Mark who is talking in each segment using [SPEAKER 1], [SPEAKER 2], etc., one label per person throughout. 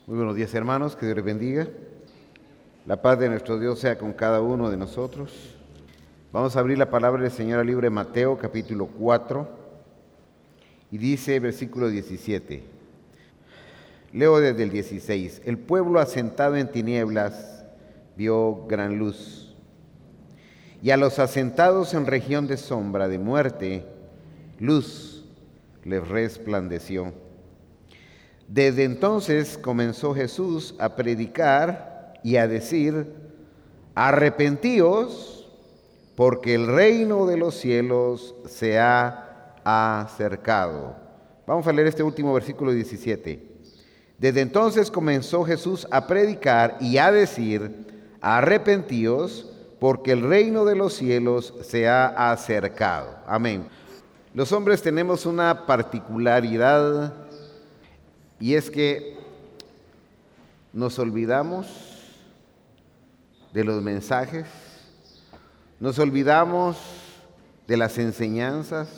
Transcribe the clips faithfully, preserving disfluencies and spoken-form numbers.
[SPEAKER 1] Muy buenos días, hermanos, que Dios les bendiga. La paz de nuestro Dios sea con cada uno de nosotros. Vamos a abrir la palabra del Señor al libro de Mateo, capítulo cuatro, y dice, versículo diecisiete. Leo desde el dieciséis. El pueblo asentado en tinieblas vio gran luz, y a los asentados en región de sombra de muerte, luz les resplandeció. Desde entonces comenzó Jesús a predicar y a decir: arrepentíos, porque el reino de los cielos se ha acercado. Vamos a leer este último versículo diecisiete. Desde entonces comenzó Jesús a predicar y a decir: arrepentíos, porque el reino de los cielos se ha acercado. Amén. Los hombres tenemos una particularidad, y es que nos olvidamos de los mensajes, nos olvidamos de las enseñanzas,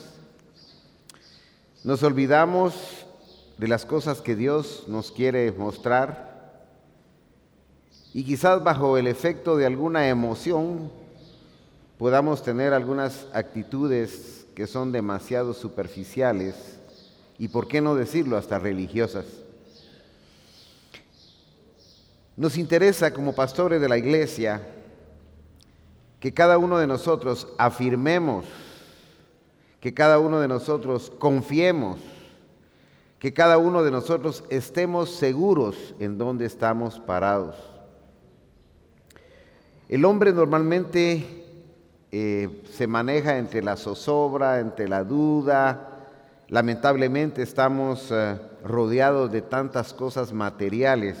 [SPEAKER 1] nos olvidamos de las cosas que Dios nos quiere mostrar, y quizás bajo el efecto de alguna emoción podamos tener algunas actitudes que son demasiado superficiales, y por qué no decirlo, hasta religiosas. Nos interesa como pastores de la iglesia que cada uno de nosotros afirmemos, que cada uno de nosotros confiemos, que cada uno de nosotros estemos seguros en dónde estamos parados. El hombre normalmente eh, se maneja entre la zozobra, entre la duda. Lamentablemente estamos uh, rodeados de tantas cosas materiales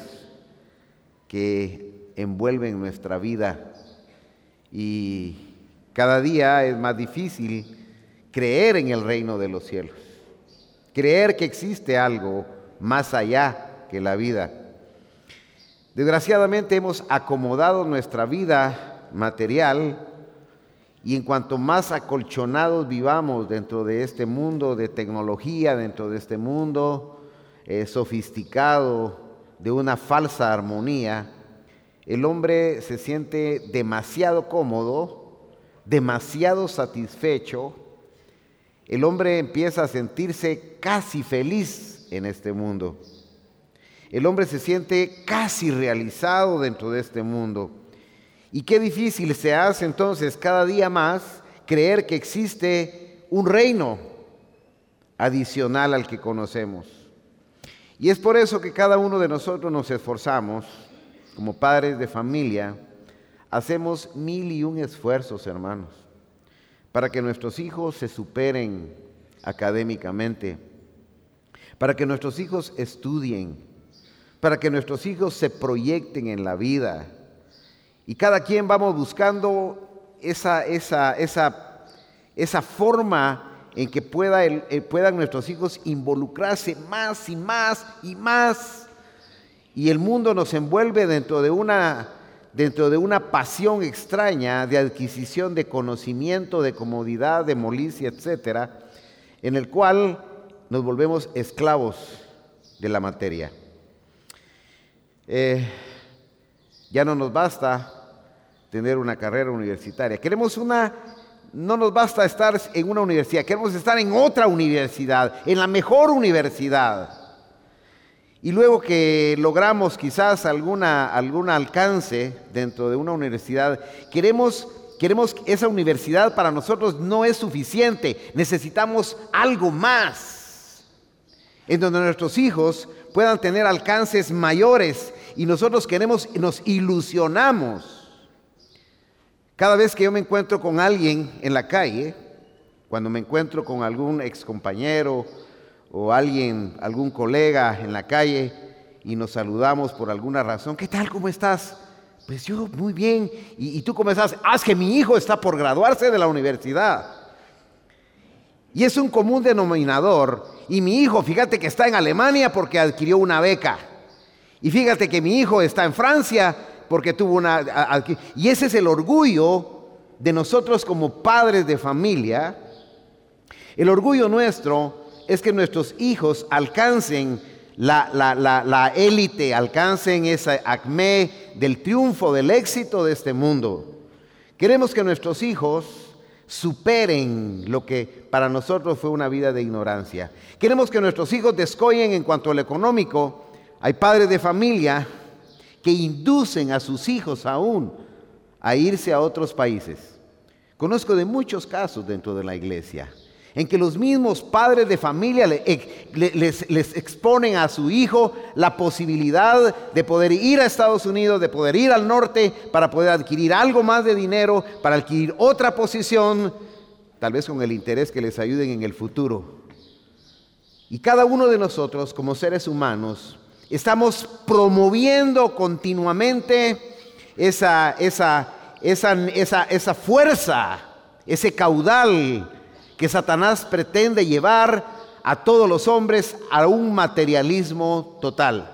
[SPEAKER 1] que envuelven nuestra vida, y cada día es más difícil creer en el reino de los cielos, creer que existe algo más allá que la vida. Desgraciadamente hemos acomodado nuestra vida material, y en cuanto más acolchonados vivamos dentro de este mundo de tecnología, dentro de este mundo eh, sofisticado, de una falsa armonía, el hombre se siente demasiado cómodo, demasiado satisfecho. El hombre empieza a sentirse casi feliz en este mundo. El hombre se siente casi realizado dentro de este mundo. Y qué difícil se hace entonces cada día más creer que existe un reino adicional al que conocemos. Y es por eso que cada uno de nosotros nos esforzamos, como padres de familia, hacemos mil y un esfuerzos, hermanos, para que nuestros hijos se superen académicamente, para que nuestros hijos estudien, para que nuestros hijos se proyecten en la vida. Y cada quien vamos buscando esa, esa, esa, esa forma en que pueda el, eh, puedan nuestros hijos involucrarse más y más y más. Y el mundo nos envuelve dentro de una, dentro de una pasión extraña de adquisición de conocimiento, de comodidad, de molicie, etcétera, en el cual nos volvemos esclavos de la materia. Eh, ya no nos basta tener una carrera universitaria. Queremos una, no nos basta estar en una universidad, queremos estar en otra universidad, en la mejor universidad. Y luego que logramos quizás alguna, algún alcance dentro de una universidad, queremos, queremos esa universidad para nosotros no es suficiente, necesitamos algo más, en donde nuestros hijos puedan tener alcances mayores, y nosotros queremos, nos ilusionamos. Cada vez que yo me encuentro con alguien en la calle, cuando me encuentro con algún excompañero o alguien, algún colega en la calle, y nos saludamos por alguna razón, ¿qué tal? ¿Cómo estás? Pues yo muy bien. ¿Y, y tú cómo estás? Ah, es que mi hijo está por graduarse de la universidad. Y es un común denominador. Y mi hijo, fíjate que está en Alemania porque adquirió una beca. Y fíjate que mi hijo está en Francia porque tuvo una... Y ese es el orgullo de nosotros como padres de familia. El orgullo nuestro es que nuestros hijos alcancen la, la, la, la élite, alcancen esa acmé del triunfo, del éxito de este mundo. Queremos que nuestros hijos superen lo que para nosotros fue una vida de ignorancia. Queremos que nuestros hijos descollen en cuanto a lo económico. Hay padres de familia que inducen a sus hijos aún a irse a otros países. Conozco de muchos casos dentro de la iglesia en que los mismos padres de familia le, le, les, les exponen a su hijo la posibilidad de poder ir a Estados Unidos, de poder ir al norte para poder adquirir algo más de dinero, para adquirir otra posición, tal vez con el interés que les ayuden en el futuro. Y cada uno de nosotros, como seres humanos, estamos promoviendo continuamente esa, esa, esa, esa, esa fuerza, ese caudal que Satanás pretende llevar a todos los hombres a un materialismo total.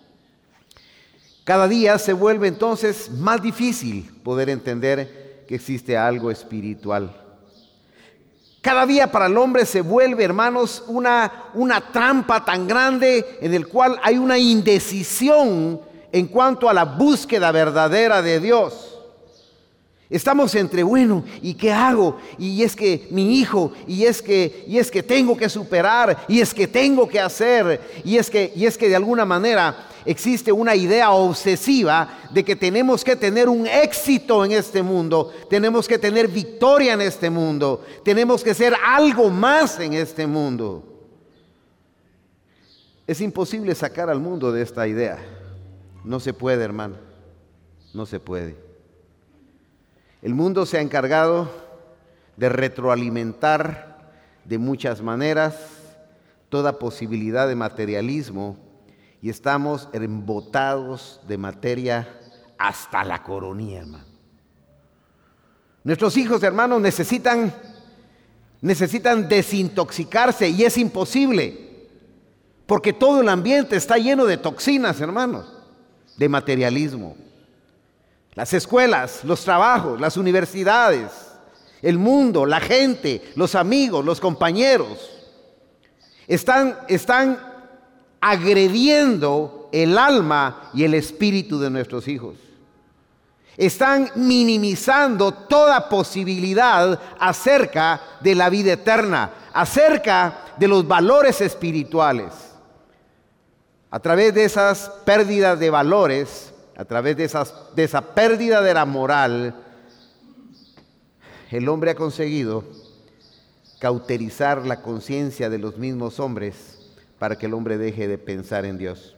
[SPEAKER 1] Cada día se vuelve entonces más difícil poder entender que existe algo espiritual. Cada día para el hombre se vuelve, hermanos, una, una trampa tan grande en el cual hay una indecisión en cuanto a la búsqueda verdadera de Dios. Estamos entre, bueno, ¿y qué hago? Y es que mi hijo, y es que, y es que tengo que superar, y es que tengo que hacer, y es que, y es que de alguna manera existe una idea obsesiva de que tenemos que tener un éxito en este mundo, tenemos que tener victoria en este mundo, tenemos que ser algo más en este mundo. Es imposible sacar al mundo de esta idea. No se puede, hermano, no se puede. El mundo se ha encargado de retroalimentar de muchas maneras toda posibilidad de materialismo y estamos embotados de materia hasta la coronilla, hermano. Nuestros hijos, hermanos, necesitan, necesitan desintoxicarse y es imposible porque todo el ambiente está lleno de toxinas, hermanos, de materialismo. Las escuelas, los trabajos, las universidades, el mundo, la gente, los amigos, los compañeros, están, están agrediendo el alma y el espíritu de nuestros hijos. Están minimizando toda posibilidad acerca de la vida eterna, acerca de los valores espirituales. A través de esas pérdidas de valores, a través de, esas, de esa pérdida de la moral, el hombre ha conseguido cauterizar la conciencia de los mismos hombres para que el hombre deje de pensar en Dios.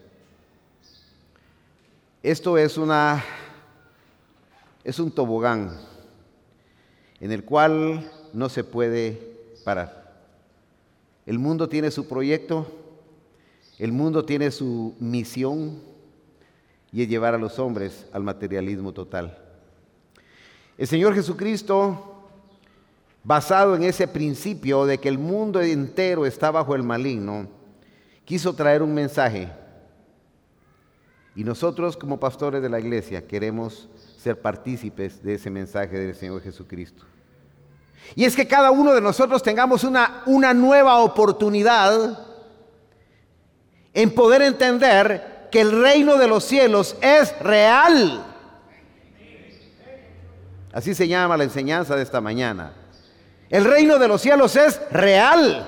[SPEAKER 1] Esto es una, es un tobogán en el cual no se puede parar. El mundo tiene su proyecto, el mundo tiene su misión, y es llevar a los hombres al materialismo total. El Señor Jesucristo, basado en ese principio de que el mundo entero está bajo el maligno, quiso traer un mensaje. Y nosotros como pastores de la iglesia queremos ser partícipes de ese mensaje del Señor Jesucristo. Y es que cada uno de nosotros tengamos una, una nueva oportunidad en poder entender que el reino de los cielos es real. Así se llama la enseñanza de esta mañana. El reino de los cielos es real.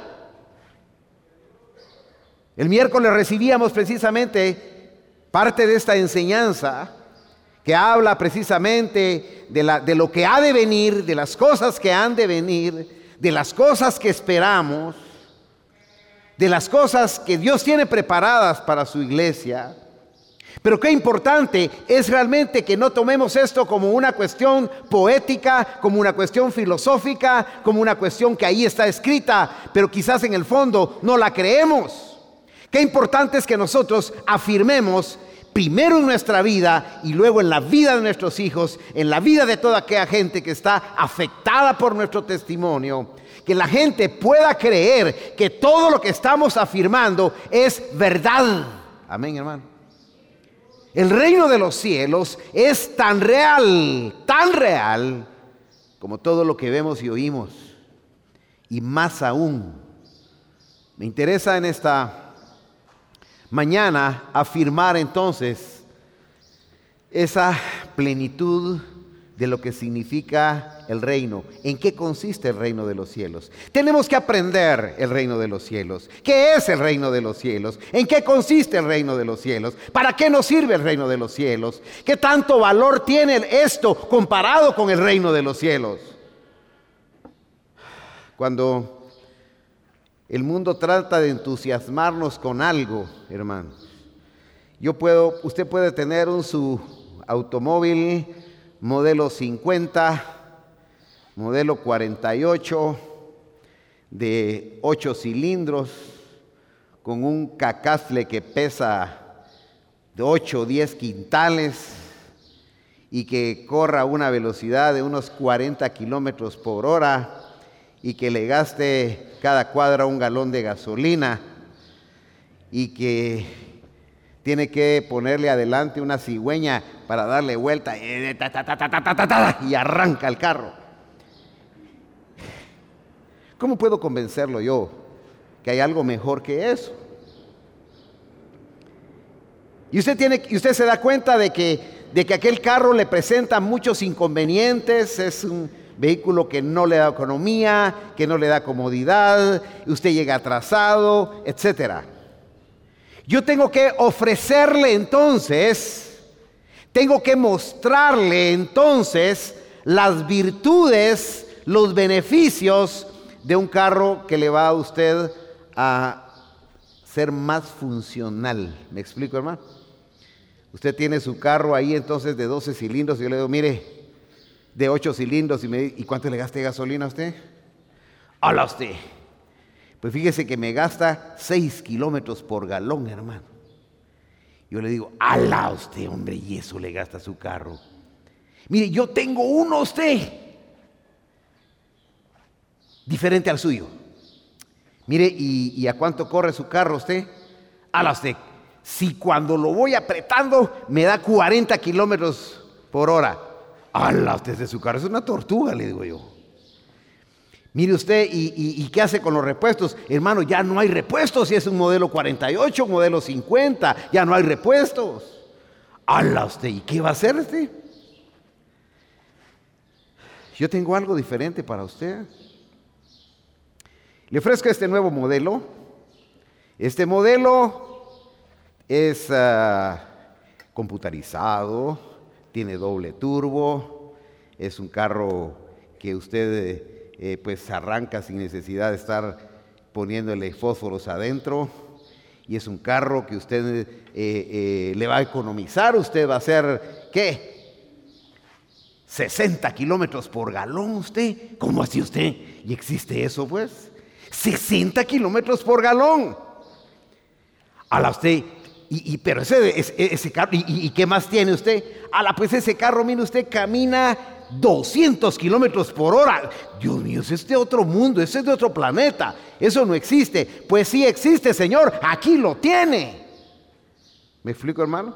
[SPEAKER 1] El miércoles recibíamos precisamente parte de esta enseñanza que habla precisamente de, la, de lo que ha de venir, de las cosas que han de venir, de las cosas que esperamos, de las cosas que Dios tiene preparadas para su iglesia. Pero qué importante es realmente que no tomemos esto como una cuestión poética, como una cuestión filosófica, como una cuestión que ahí está escrita, pero quizás en el fondo no la creemos. Qué importante es que nosotros afirmemos primero en nuestra vida y luego en la vida de nuestros hijos, en la vida de toda aquella gente que está afectada por nuestro testimonio, que la gente pueda creer que todo lo que estamos afirmando es verdad. Amén, hermano. El reino de los cielos es tan real, tan real, como todo lo que vemos y oímos. Y más aún, me interesa en esta mañana afirmar entonces esa plenitud de lo que significa el reino. ¿En qué consiste el reino de los cielos? Tenemos que aprender el reino de los cielos. ¿Qué es el reino de los cielos? ¿En qué consiste el reino de los cielos? ¿Para qué nos sirve el reino de los cielos? ¿Qué tanto valor tiene esto comparado con el reino de los cielos? Cuando el mundo trata de entusiasmarnos con algo, hermanos, yo puedo, usted puede tener un su automóvil modelo cincuenta, modelo cuarenta y ocho, de ocho cilindros, con un cacasle que pesa de ocho o diez quintales y que corra a una velocidad de unos cuarenta kilómetros por hora y que le gaste cada cuadra un galón de gasolina y que tiene que ponerle adelante una cigüeña para darle vuelta y arranca el carro. ¿Cómo puedo convencerlo yo que hay algo mejor que eso? Y usted, tiene, y usted se da cuenta de que, de que aquel carro le presenta muchos inconvenientes. Es un vehículo que no le da economía, que no le da comodidad, usted llega atrasado, etcétera. Yo tengo que ofrecerle entonces, tengo que mostrarle entonces las virtudes, los beneficios de un carro que le va a usted a ser más funcional. ¿Me explico, hermano? Usted tiene su carro ahí entonces de doce cilindros y yo le digo, mire, de ocho cilindros y me dice, ¿y cuánto le gasta de gasolina a usted? ¡Hala usted! Pues fíjese que me gasta seis kilómetros por galón, hermano. Yo le digo, ¡ala usted, hombre! Y eso le gasta su carro. Mire, yo tengo uno usted, diferente al suyo. Mire, ¿y, y a cuánto corre su carro usted? ¡Ala usted! Si cuando lo voy apretando me da cuarenta kilómetros por hora. ¡Hala usted de su carro! Es una tortuga, le digo yo. Mire usted, ¿y, y, ¿y qué hace con los repuestos? Hermano, ya no hay repuestos. Si es un modelo cuarenta y ocho, modelo cincuenta, ya no hay repuestos. ¡Hala usted! ¿Y qué va a hacer usted? Yo tengo algo diferente para usted. Le ofrezco este nuevo modelo. Este modelo es uh, computarizado, tiene doble turbo, es un carro que usted eh, pues arranca sin necesidad de estar poniéndole fósforos adentro, y es un carro que usted eh, eh, le va a economizar. Usted va a hacer, ¿qué? sesenta kilómetros por galón usted. ¿Cómo así usted? ¿Y existe eso pues? sesenta kilómetros por galón. A la usted, y, y, pero ese, ese, ese carro, y, y qué más tiene usted? A la pues ese carro, mire usted, camina doscientos kilómetros por hora. Dios mío, ese es de otro mundo, ese es de otro planeta. Eso no existe. Pues sí existe, Señor, aquí lo tiene. ¿Me explico, hermano?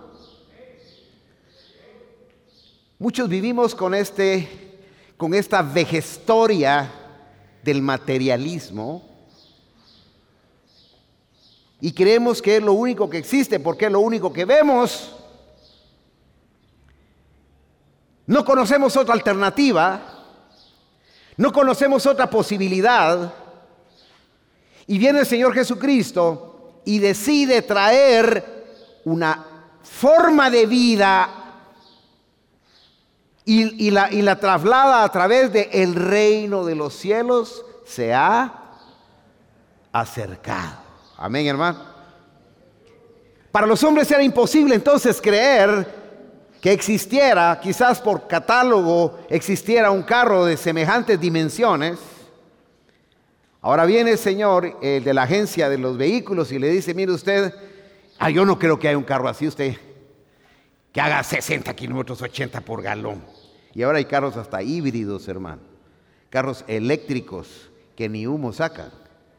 [SPEAKER 1] Muchos vivimos con, este, con esta vejestoria del materialismo y creemos que es lo único que existe porque es lo único que vemos. No conocemos otra alternativa, no conocemos otra posibilidad, y viene el Señor Jesucristo y decide traer una forma de vida y, y, la, y la traslada a través del reino de los cielos. Se ha acercado. Amén, hermano. Para los hombres era imposible entonces creer que existiera, quizás por catálogo, existiera un carro de semejantes dimensiones. Ahora viene el señor, el de la agencia de los vehículos, y le dice, mire usted, ah, yo no creo que haya un carro así usted, que haga sesenta kilómetros, ochenta por galón. Y ahora hay carros hasta híbridos, hermano. Carros eléctricos que ni humo sacan.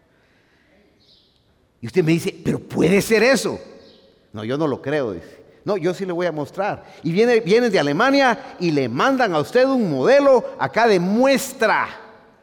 [SPEAKER 1] Y usted me dice, pero puede ser eso. No, yo no lo creo, dice. No, yo sí le voy a mostrar. Y viene, vienen de Alemania y le mandan a usted un modelo acá de muestra.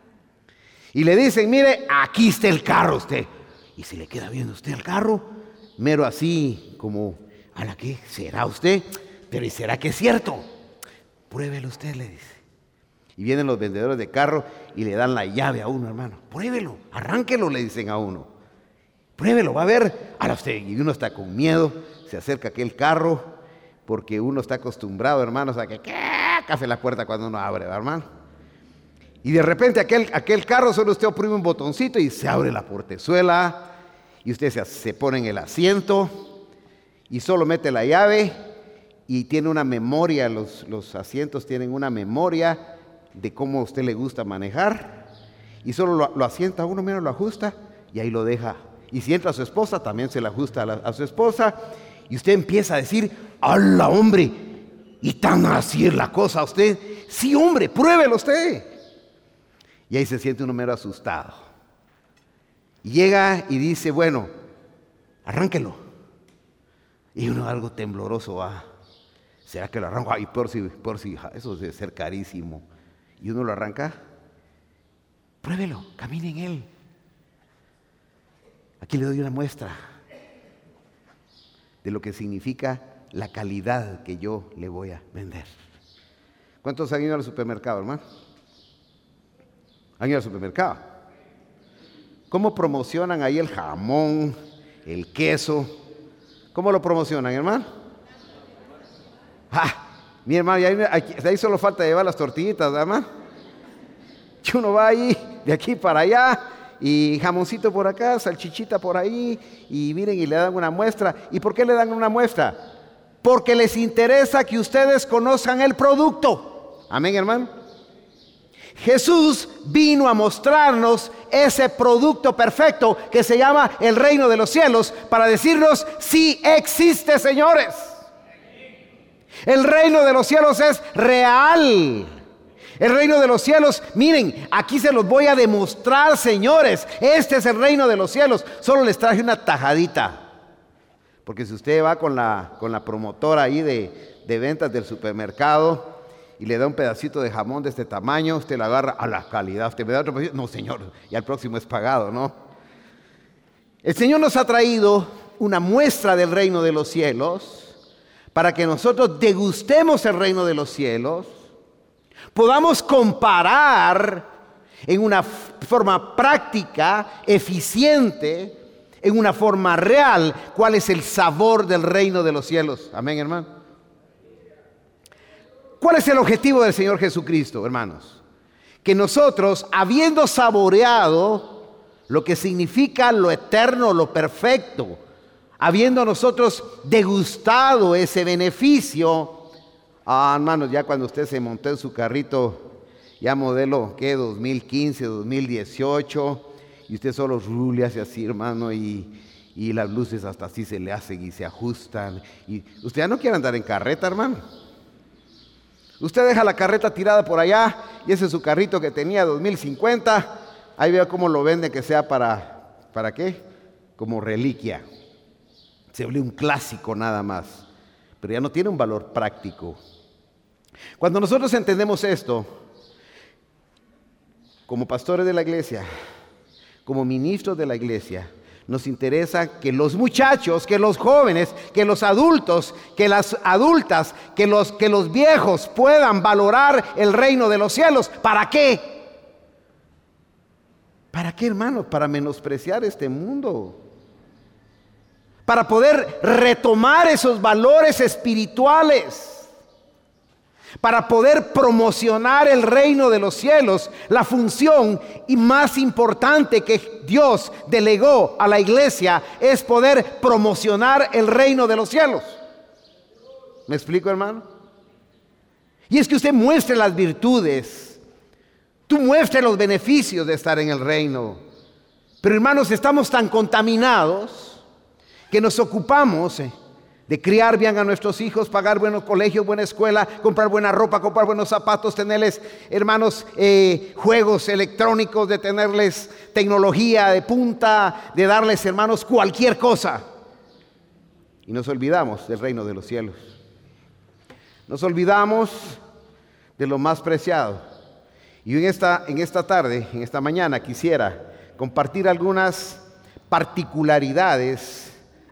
[SPEAKER 1] Y le dicen, mire, aquí está el carro usted. Y si le queda viendo usted el carro, mero así, como, ¿a la qué será usted? Pero ¿y será que es cierto? Pruébelo usted, le dice. Y vienen los vendedores de carro y le dan la llave a uno, hermano. Pruébelo, arránquelo, le dicen a uno. Pruébelo, va a ver. Ahora usted, y uno está con miedo, se acerca a aquel carro, porque uno está acostumbrado, hermanos, a que café la puerta cuando uno abre, ¿verdad, hermano? Y de repente aquel, aquel carro, solo usted oprime un botoncito y se abre la portezuela, y usted se, se pone en el asiento, y solo mete la llave, y tiene una memoria, los, los asientos tienen una memoria de cómo a usted le gusta manejar, y solo lo, lo asienta uno, mira, lo ajusta, y ahí lo deja. Y si entra a su esposa, también se le ajusta a, la, a su esposa, y usted empieza a decir, ¡hala, hombre! ¿Y tan así es la cosa a usted? Sí, hombre, pruébelo usted. Y ahí se siente uno mero asustado. Y llega y dice, bueno, arránquelo. Y uno algo tembloroso va. ¿Será que lo arranco? Ay, por si, por si, eso debe ser carísimo. Y uno lo arranca. Pruébelo, camine en él. Aquí le doy una muestra de lo que significa la calidad que yo le voy a vender. ¿Cuántos han ido al supermercado, hermano? ¿Han ido al supermercado? ¿Cómo promocionan ahí el jamón, el queso? ¿Cómo lo promocionan, hermano? Ah, mi hermano, y ahí, aquí, ahí solo falta llevar las tortillitas, hermano. Y uno va ahí, de aquí para allá, y jamoncito por acá, salchichita por ahí, y miren, y le dan una muestra. ¿Y por qué le dan una muestra? Porque les interesa que ustedes conozcan el producto. Amén, hermano. Jesús vino a mostrarnos ese producto perfecto que se llama el reino de los cielos, para decirnos, sí existe, señores. El reino de los cielos es real. El reino de los cielos, miren, aquí se los voy a demostrar, señores. Este es el reino de los cielos. Solo les traje una tajadita. Porque si usted va con la, con la promotora ahí de, de ventas del supermercado y le da un pedacito de jamón de este tamaño, usted la agarra a la calidad. Usted me da otro pedacito. No, señor, y al próximo es pagado, ¿no? El Señor nos ha traído una muestra del reino de los cielos para que nosotros degustemos el reino de los cielos, podamos comparar en una forma práctica, eficiente, en una forma real, cuál es el sabor del reino de los cielos. Amén, hermano. ¿Cuál es el objetivo del Señor Jesucristo, hermanos? Que nosotros, habiendo saboreado lo que significa lo eterno, lo perfecto, habiendo nosotros degustado ese beneficio, ah, hermanos, ya cuando usted se montó en su carrito, ya modelo, ¿qué? dos mil quince, dos mil dieciocho, y usted solo rule hace así, hermano, y, y las luces hasta así se le hacen y se ajustan. Y usted ya no quiere andar en carreta, hermano. Usted deja la carreta tirada por allá, y ese es su carrito que tenía dos mil cincuenta, ahí veo cómo lo vende, que sea para, ¿para qué? Como reliquia. Se vuelve un clásico nada más, pero ya no tiene un valor práctico. Cuando nosotros entendemos esto, como pastores de la iglesia, como ministros de la iglesia, nos interesa que los muchachos, que los jóvenes, que los adultos, que las adultas, que los, que los viejos puedan valorar el reino de los cielos. ¿Para qué? ¿Para qué, hermanos? Para menospreciar este mundo. Para poder retomar esos valores espirituales. Para poder promocionar el reino de los cielos, la función y más importante que Dios delegó a la iglesia es poder promocionar el reino de los cielos. ¿Me explico, hermano? Y es que usted muestre las virtudes, tú muestre los beneficios de estar en el reino. Pero, hermanos, estamos tan contaminados que nos ocupamos eh, de criar bien a nuestros hijos, pagar buenos colegios, buena escuela, comprar buena ropa, comprar buenos zapatos, tenerles, hermanos, eh, juegos electrónicos, de tenerles tecnología de punta, de darles, hermanos, cualquier cosa. Y nos olvidamos del reino de los cielos. Nos olvidamos de lo más preciado. Y en esta, en esta tarde, en esta mañana, quisiera compartir algunas particularidades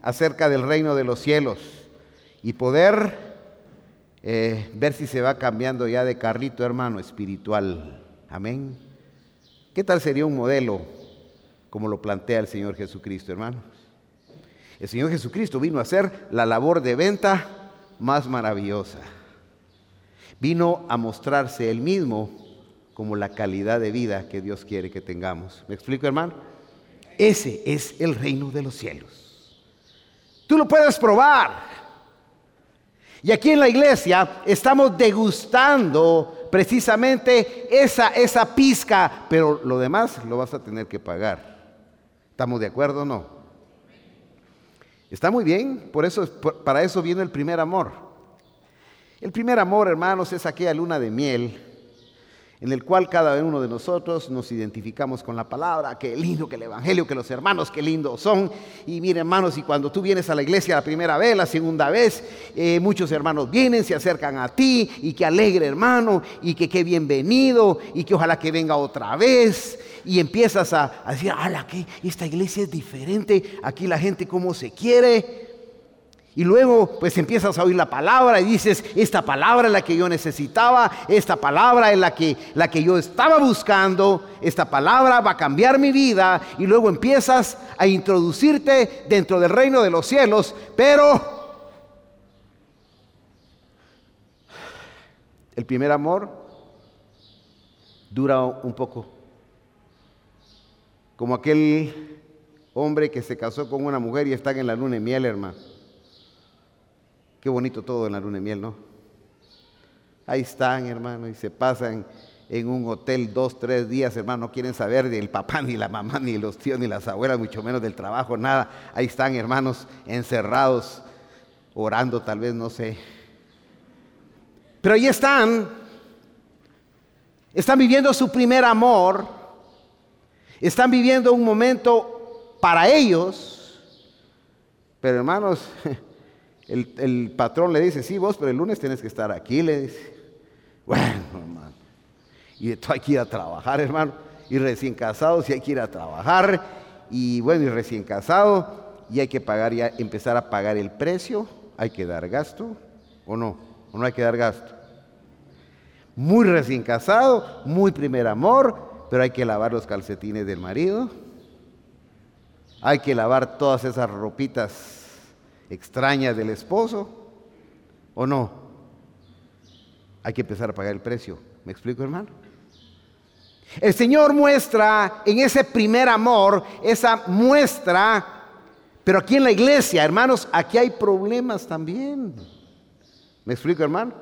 [SPEAKER 1] acerca del reino de los cielos y poder eh, ver si se va cambiando ya de carrito, hermano, espiritual. Amén. ¿Qué tal sería un modelo como lo plantea el Señor Jesucristo, hermanos? El Señor Jesucristo vino a hacer la labor de venta más maravillosa. Vino a mostrarse Él mismo como la calidad de vida que Dios quiere que tengamos. ¿Me explico, hermano? Ese es el reino de los cielos. Tú lo puedes probar. Y aquí en la iglesia estamos degustando precisamente esa, esa pizca, pero lo demás lo vas a tener que pagar. ¿Estamos de acuerdo o no? Está muy bien, por eso, para eso viene el primer amor. El primer amor, hermanos, es aquella luna de miel en el cual cada uno de nosotros nos identificamos con la palabra. Qué lindo que el evangelio, que los hermanos, qué lindos son. Y mire, hermanos, y cuando tú vienes a la iglesia la primera vez, la segunda vez, eh, muchos hermanos vienen, se acercan a ti, y que alegre, hermano, y que qué bienvenido, y que ojalá que venga otra vez. Y empiezas a, a decir, ala, que esta iglesia es diferente, aquí la gente cómo se quiere. Y luego pues empiezas a oír la palabra y dices, esta palabra es la que yo necesitaba, esta palabra es la que, la que yo estaba buscando, esta palabra va a cambiar mi vida. Y luego empiezas a introducirte dentro del reino de los cielos, pero el primer amor dura un poco. Como aquel hombre que se casó con una mujer y están en la luna de miel, hermano. Qué bonito todo en la luna de miel, ¿no? Ahí están, hermano, y se pasan en un hotel dos, tres días, hermano. No quieren saber del papá, ni la mamá, ni los tíos, ni las abuelas, mucho menos del trabajo, nada. Ahí están, hermanos, encerrados, orando tal vez, no sé. Pero ahí están. Están viviendo su primer amor. Están viviendo un momento para ellos. Pero, hermanos, El, el patrón le dice, sí, vos, pero el lunes tienes que estar aquí, le dice. Bueno, hermano, y de todo hay que ir a trabajar, hermano, y recién casados y hay que ir a trabajar, y bueno, y recién casado, y hay que pagar, ya empezar a pagar el precio, hay que dar gasto, o no, o no hay que dar gasto. Muy recién casado, muy primer amor, pero hay que lavar los calcetines del marido, hay que lavar todas esas ropitas extrañas del esposo, ¿o no? Hay que empezar a pagar el precio. ¿Me explico, hermano? El Señor muestra en ese primer amor, esa muestra, pero aquí en la iglesia, hermanos, aquí hay problemas también. ¿Me explico, hermano?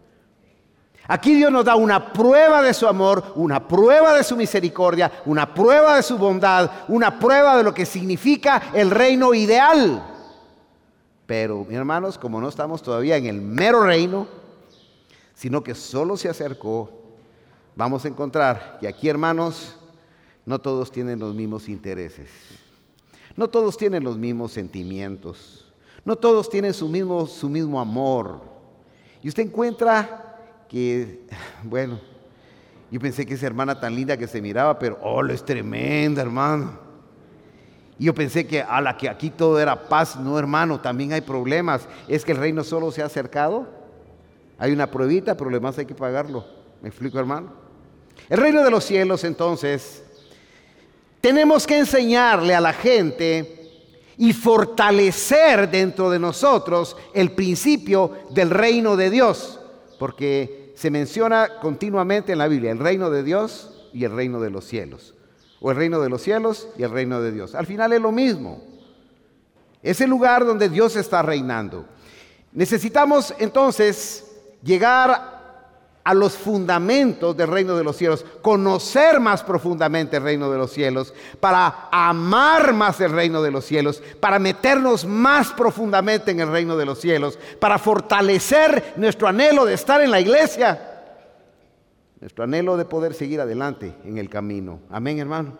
[SPEAKER 1] Aquí Dios nos da una prueba de su amor, una prueba de su misericordia, una prueba de su bondad, una prueba de lo que significa el reino ideal. Pero, mis hermanos, como no estamos todavía en el mero reino, sino que solo se acercó, vamos a encontrar que aquí, hermanos, no todos tienen los mismos intereses, no todos tienen los mismos sentimientos, no todos tienen su mismo, su mismo amor. Y usted encuentra que, bueno, yo pensé que esa hermana tan linda que se miraba, pero, oh, es tremenda, hermano. Y yo pensé que a la que aquí todo era paz. No, hermano, también hay problemas. Es que el reino solo se ha acercado. Hay una pruebita, pero lo demás hay que pagarlo. ¿Me explico, hermano? El reino de los cielos, entonces, tenemos que enseñarle a la gente y fortalecer dentro de nosotros el principio del reino de Dios. Porque se menciona continuamente en la Biblia el reino de Dios y el reino de los cielos. O el reino de los cielos y el reino de Dios. Al final es lo mismo. Es el lugar donde Dios está reinando. Necesitamos entonces llegar a los fundamentos del reino de los cielos, conocer más profundamente el reino de los cielos, para amar más el reino de los cielos, para meternos más profundamente en el reino de los cielos, para fortalecer nuestro anhelo de estar en la iglesia. Nuestro anhelo de poder seguir adelante en el camino. Amén, hermano.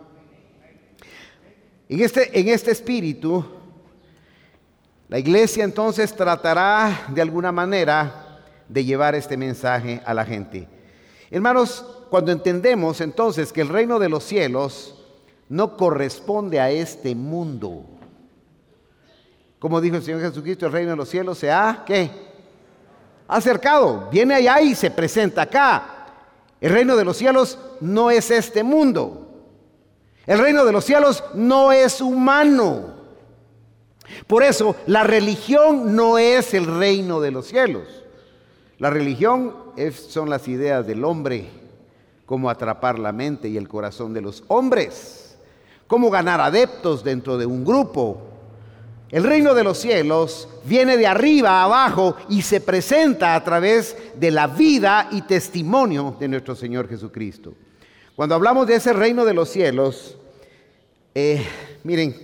[SPEAKER 1] En este, en este espíritu, la iglesia entonces tratará de alguna manera de llevar este mensaje a la gente. Hermanos, cuando entendemos entonces que el reino de los cielos no corresponde a este mundo. Como dijo el Señor Jesucristo, el reino de los cielos se ha, ¿qué? Acercado. Viene allá y se presenta acá. El reino de los cielos no es este mundo. El reino de los cielos no es humano. Por eso, la religión no es el reino de los cielos. La religión es, son las ideas del hombre, cómo atrapar la mente y el corazón de los hombres, cómo ganar adeptos dentro de un grupo. El reino de los cielos viene de arriba a abajo y se presenta a través de la vida y testimonio de nuestro Señor Jesucristo. Cuando hablamos de ese reino de los cielos, eh, miren,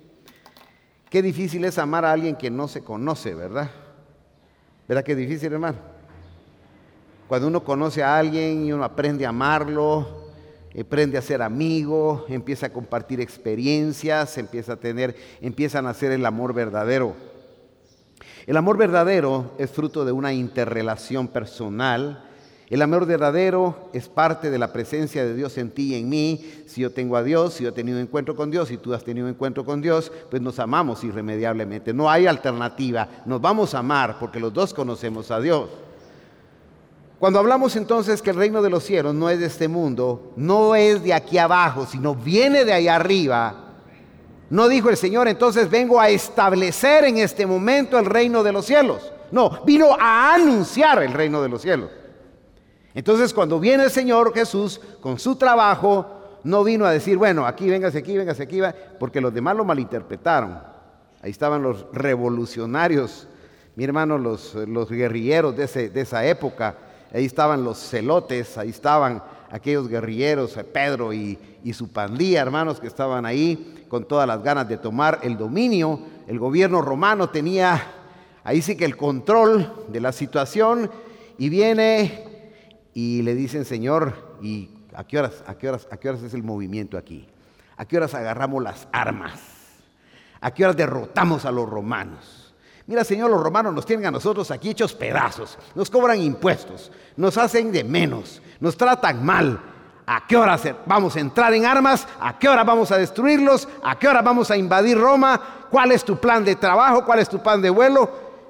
[SPEAKER 1] qué difícil es amar a alguien que no se conoce, ¿verdad? ¿Verdad que es difícil, hermano? Cuando uno conoce a alguien y uno aprende a amarlo, aprende a ser amigo, empieza a compartir experiencias, empieza a tener, empiezan a hacer el amor verdadero. El amor verdadero es fruto de una interrelación personal. El amor verdadero es parte de la presencia de Dios en ti y en mí. Si yo tengo a Dios, si yo he tenido encuentro con Dios, si tú has tenido encuentro con Dios, pues nos amamos irremediablemente. No hay alternativa, nos vamos a amar porque los dos conocemos a Dios. Cuando hablamos entonces que el reino de los cielos no es de este mundo, no es de aquí abajo, sino viene de allá arriba, no dijo el Señor, entonces vengo a establecer en este momento el reino de los cielos. No, vino a anunciar el reino de los cielos. Entonces cuando viene el Señor Jesús con su trabajo, no vino a decir, bueno, aquí, véngase aquí, véngase aquí, porque los demás lo malinterpretaron. Ahí estaban los revolucionarios, mi hermano, los, los guerrilleros de, ese, de esa época. Ahí estaban los celotes, ahí estaban aquellos guerrilleros, Pedro y, y su pandilla, hermanos, que estaban ahí con todas las ganas de tomar el dominio. El gobierno romano tenía ahí sí que el control de la situación y viene y le dicen, Señor, ¿y a qué horas, a qué horas, a qué horas es el movimiento aquí? ¿A qué horas agarramos las armas? ¿A qué horas derrotamos a los romanos? Mira, Señor, los romanos nos tienen a nosotros aquí hechos pedazos, nos cobran impuestos, nos hacen de menos, nos tratan mal. ¿A qué hora vamos a entrar en armas? ¿A qué hora vamos a destruirlos? ¿A qué hora vamos a invadir Roma? ¿Cuál es tu plan de trabajo? ¿Cuál es tu plan de vuelo?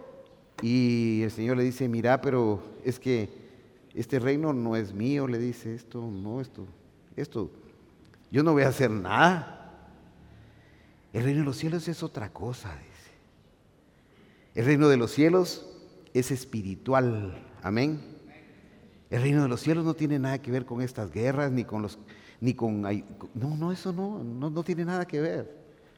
[SPEAKER 1] Y el Señor le dice, mira, pero es que este reino no es mío, le dice, esto, no, esto, esto, yo no voy a hacer nada. El reino de los cielos es otra cosa, dice. El reino de los cielos es espiritual, amén. El reino de los cielos no tiene nada que ver con estas guerras, ni con los, ni con, no, no, eso no, no, no tiene nada que ver.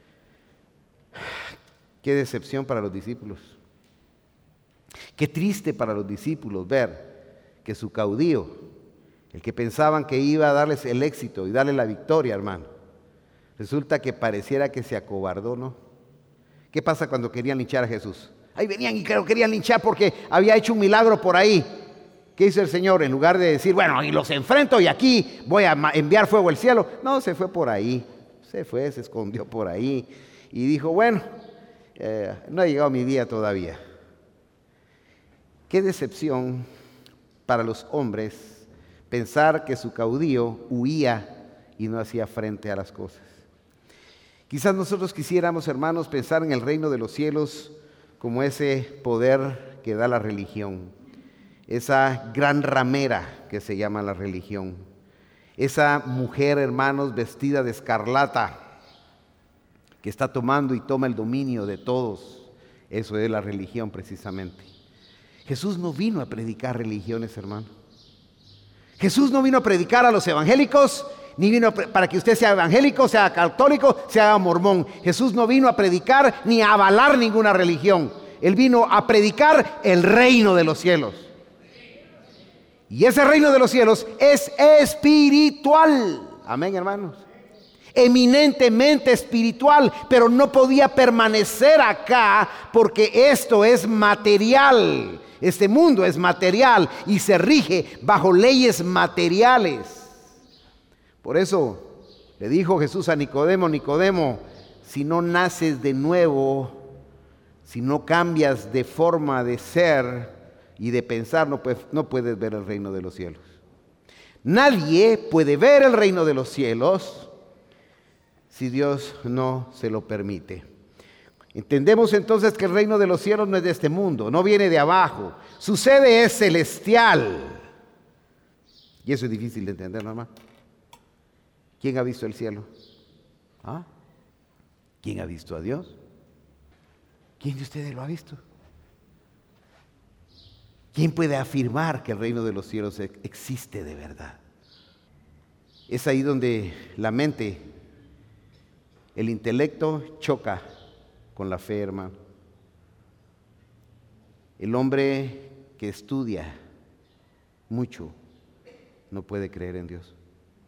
[SPEAKER 1] Qué decepción para los discípulos. Qué triste para los discípulos ver que su caudillo, el que pensaban que iba a darles el éxito y darle la victoria, hermano, resulta que pareciera que se acobardó, ¿no? ¿Qué pasa cuando querían linchar a Jesús? Ahí venían y lo querían linchar porque había hecho un milagro por ahí. ¿Qué hizo el Señor? En lugar de decir, bueno, y los enfrento y aquí voy a enviar fuego al cielo. No, se fue por ahí. Se fue, se escondió por ahí. Y dijo, bueno, eh, no ha llegado mi día todavía. Qué decepción para los hombres pensar que su caudillo huía y no hacía frente a las cosas. Quizás nosotros quisiéramos, hermanos, pensar en el reino de los cielos como ese poder que da la religión, esa gran ramera que se llama la religión, esa mujer, hermanos, vestida de escarlata que está tomando y toma el dominio de todos. Eso es la religión precisamente. Jesús no vino a predicar religiones, hermano. Jesús no vino a predicar a los evangélicos, ni vino para que usted sea evangélico, sea católico, sea mormón. Jesús no vino a predicar ni a avalar ninguna religión. Él vino a predicar el reino de los cielos. Y ese reino de los cielos es espiritual. Amén, hermanos. Eminentemente espiritual, pero no podía permanecer acá porque esto es material. Este mundo es material y se rige bajo leyes materiales. Por eso le dijo Jesús a Nicodemo, Nicodemo, si no naces de nuevo, si no cambias de forma de ser y de pensar, no puedes, no puedes ver el reino de los cielos. Nadie puede ver el reino de los cielos si Dios no se lo permite. Entendemos entonces que el reino de los cielos no es de este mundo, no viene de abajo. Su sede es celestial. Y eso es difícil de entender, ¿no, hermano? ¿Quién ha visto el cielo? ¿Ah? ¿Quién ha visto a Dios? ¿Quién de ustedes lo ha visto? ¿Quién puede afirmar que el reino de los cielos existe de verdad? Es ahí donde la mente, el intelecto choca con la fe, hermano. El hombre que estudia mucho no puede creer en Dios.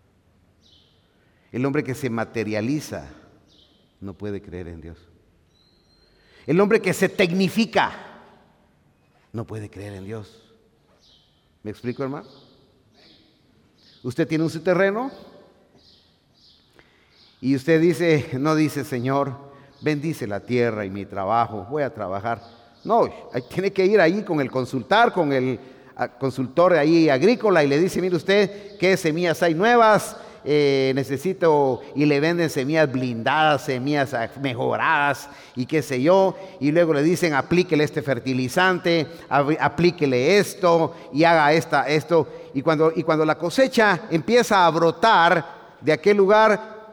[SPEAKER 1] El hombre que se materializa no puede creer en Dios. El hombre que se tecnifica no puede creer en Dios. ¿Me explico, hermano? Usted tiene un su terreno y usted dice, no dice, Señor, bendice la tierra y mi trabajo, voy a trabajar. No, tiene que ir ahí con el consultar, con el consultor ahí agrícola y le dice, mire usted, ¿qué semillas hay nuevas? Eh, necesito, y le venden semillas blindadas, semillas mejoradas y qué sé yo, y luego le dicen aplíquele este fertilizante, aplíquele esto y haga esta, esto, y cuando, y cuando la cosecha empieza a brotar de aquel lugar,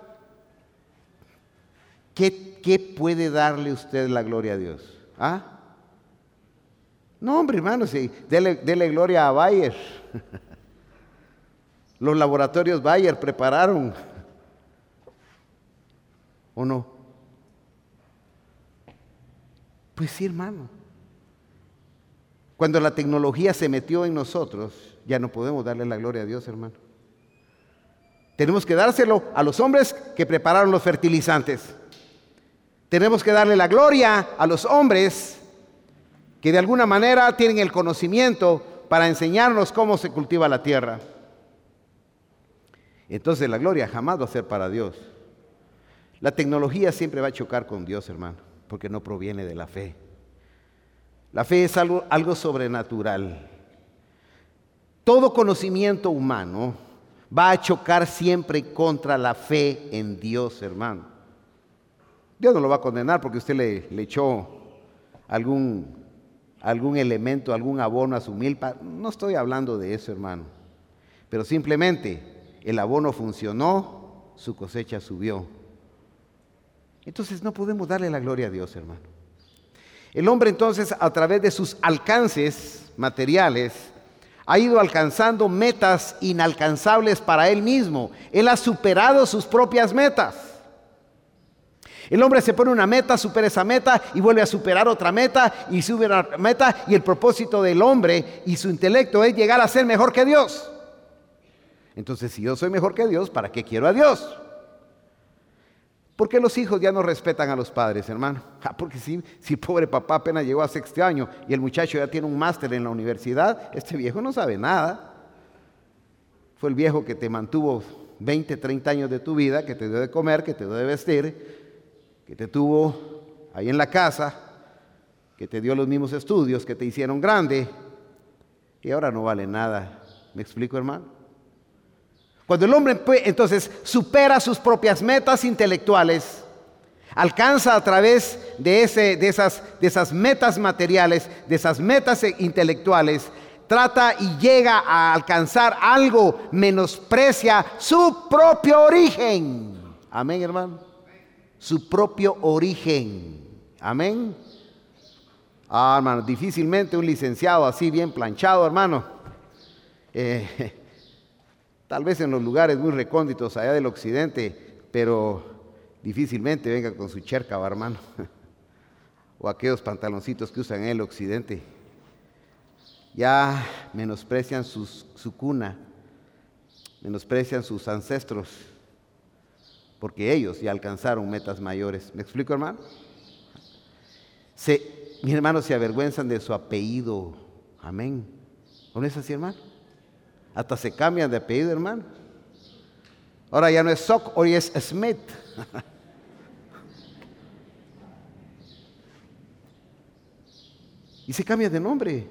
[SPEAKER 1] ¿qué, qué puede darle usted la gloria a Dios? ¿Ah? No, hombre, hermano, sí, dele, dele gloria a Bayer. Los laboratorios Bayer prepararon, ¿o no? Pues sí, hermano. Cuando la tecnología se metió en nosotros, ya no podemos darle la gloria a Dios, hermano. Tenemos que dárselo a los hombres que prepararon los fertilizantes. Tenemos que darle la gloria a los hombres que de alguna manera tienen el conocimiento para enseñarnos cómo se cultiva la tierra. Entonces la gloria jamás va a ser para Dios. La tecnología siempre va a chocar con Dios, hermano, porque no proviene de la fe. La fe es algo, algo sobrenatural. Todo conocimiento humano va a chocar siempre contra la fe en Dios, hermano. Dios no lo va a condenar porque usted le, le echó algún, algún elemento, algún abono a su milpa. No estoy hablando de eso, hermano. Pero simplemente el abono funcionó, su cosecha subió. Entonces no podemos darle la gloria a Dios, hermano. El hombre entonces, a través de sus alcances materiales, ha ido alcanzando metas inalcanzables para él mismo. Él ha superado sus propias metas. El hombre se pone una meta, supera esa meta y vuelve a superar otra meta y sube otra meta, y el propósito del hombre y su intelecto es llegar a ser mejor que Dios. Entonces, si yo soy mejor que Dios, ¿para qué quiero a Dios? ¿Por qué los hijos ya no respetan a los padres, hermano? Ah, porque si, si el pobre papá apenas llegó a sexto año y el muchacho ya tiene un máster en la universidad, este viejo no sabe nada. Fue el viejo que te mantuvo veinte, treinta años de tu vida, que te dio de comer, que te dio de vestir, que te tuvo ahí en la casa, que te dio los mismos estudios, que te hicieron grande, y ahora no vale nada. ¿Me explico, hermano? Cuando el hombre entonces supera sus propias metas intelectuales, alcanza a través de, ese, de, esas, de esas metas materiales, de esas metas intelectuales, trata y llega a alcanzar algo, menosprecia su propio origen. Amén, hermano. Su propio origen. Amén. Ah, hermano, difícilmente un licenciado así bien planchado, hermano. Eh, Tal vez en los lugares muy recónditos allá del occidente, pero difícilmente venga con su cherca, hermano. O aquellos pantaloncitos que usan en el occidente. Ya menosprecian sus, su cuna, menosprecian sus ancestros, porque ellos ya alcanzaron metas mayores. ¿Me explico, hermano? Se, mis hermanos se avergüenzan de su apellido. Amén. ¿No es así, hermano? Hasta se cambian de apellido, hermano. Ahora ya no es Sock, hoy es Smith. Y se cambian de nombre.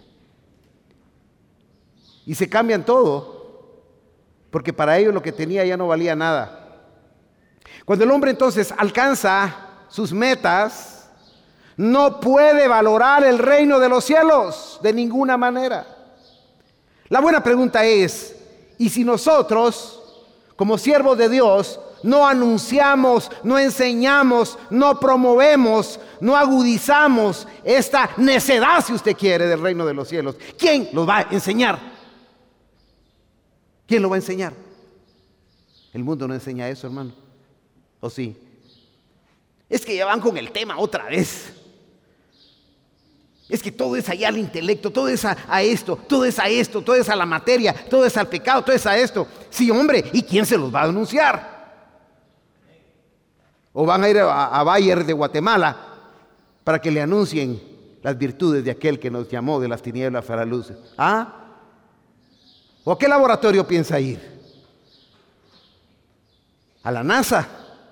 [SPEAKER 1] Y se cambian todo. Porque para ellos lo que tenía ya no valía nada. Cuando el hombre entonces alcanza sus metas, no puede valorar el reino de los cielos de ninguna manera. La buena pregunta es, ¿y si nosotros, como siervos de Dios, no anunciamos, no enseñamos, no promovemos, no agudizamos esta necedad, si usted quiere, del reino de los cielos? ¿Quién lo va a enseñar? ¿Quién lo va a enseñar? El mundo no enseña eso, hermano. ¿O sí? Es que ya van con el tema otra vez. Es que todo es allá al intelecto, todo es a, a esto, todo es a esto, todo es a la materia, todo es al pecado, todo es a esto. Sí, hombre, ¿y quién se los va a anunciar? O van a ir a, a Bayer de Guatemala para que le anuncien las virtudes de aquel que nos llamó de las tinieblas a la luz. ¿Ah? ¿O a qué laboratorio piensa ir? ¿A la NASA?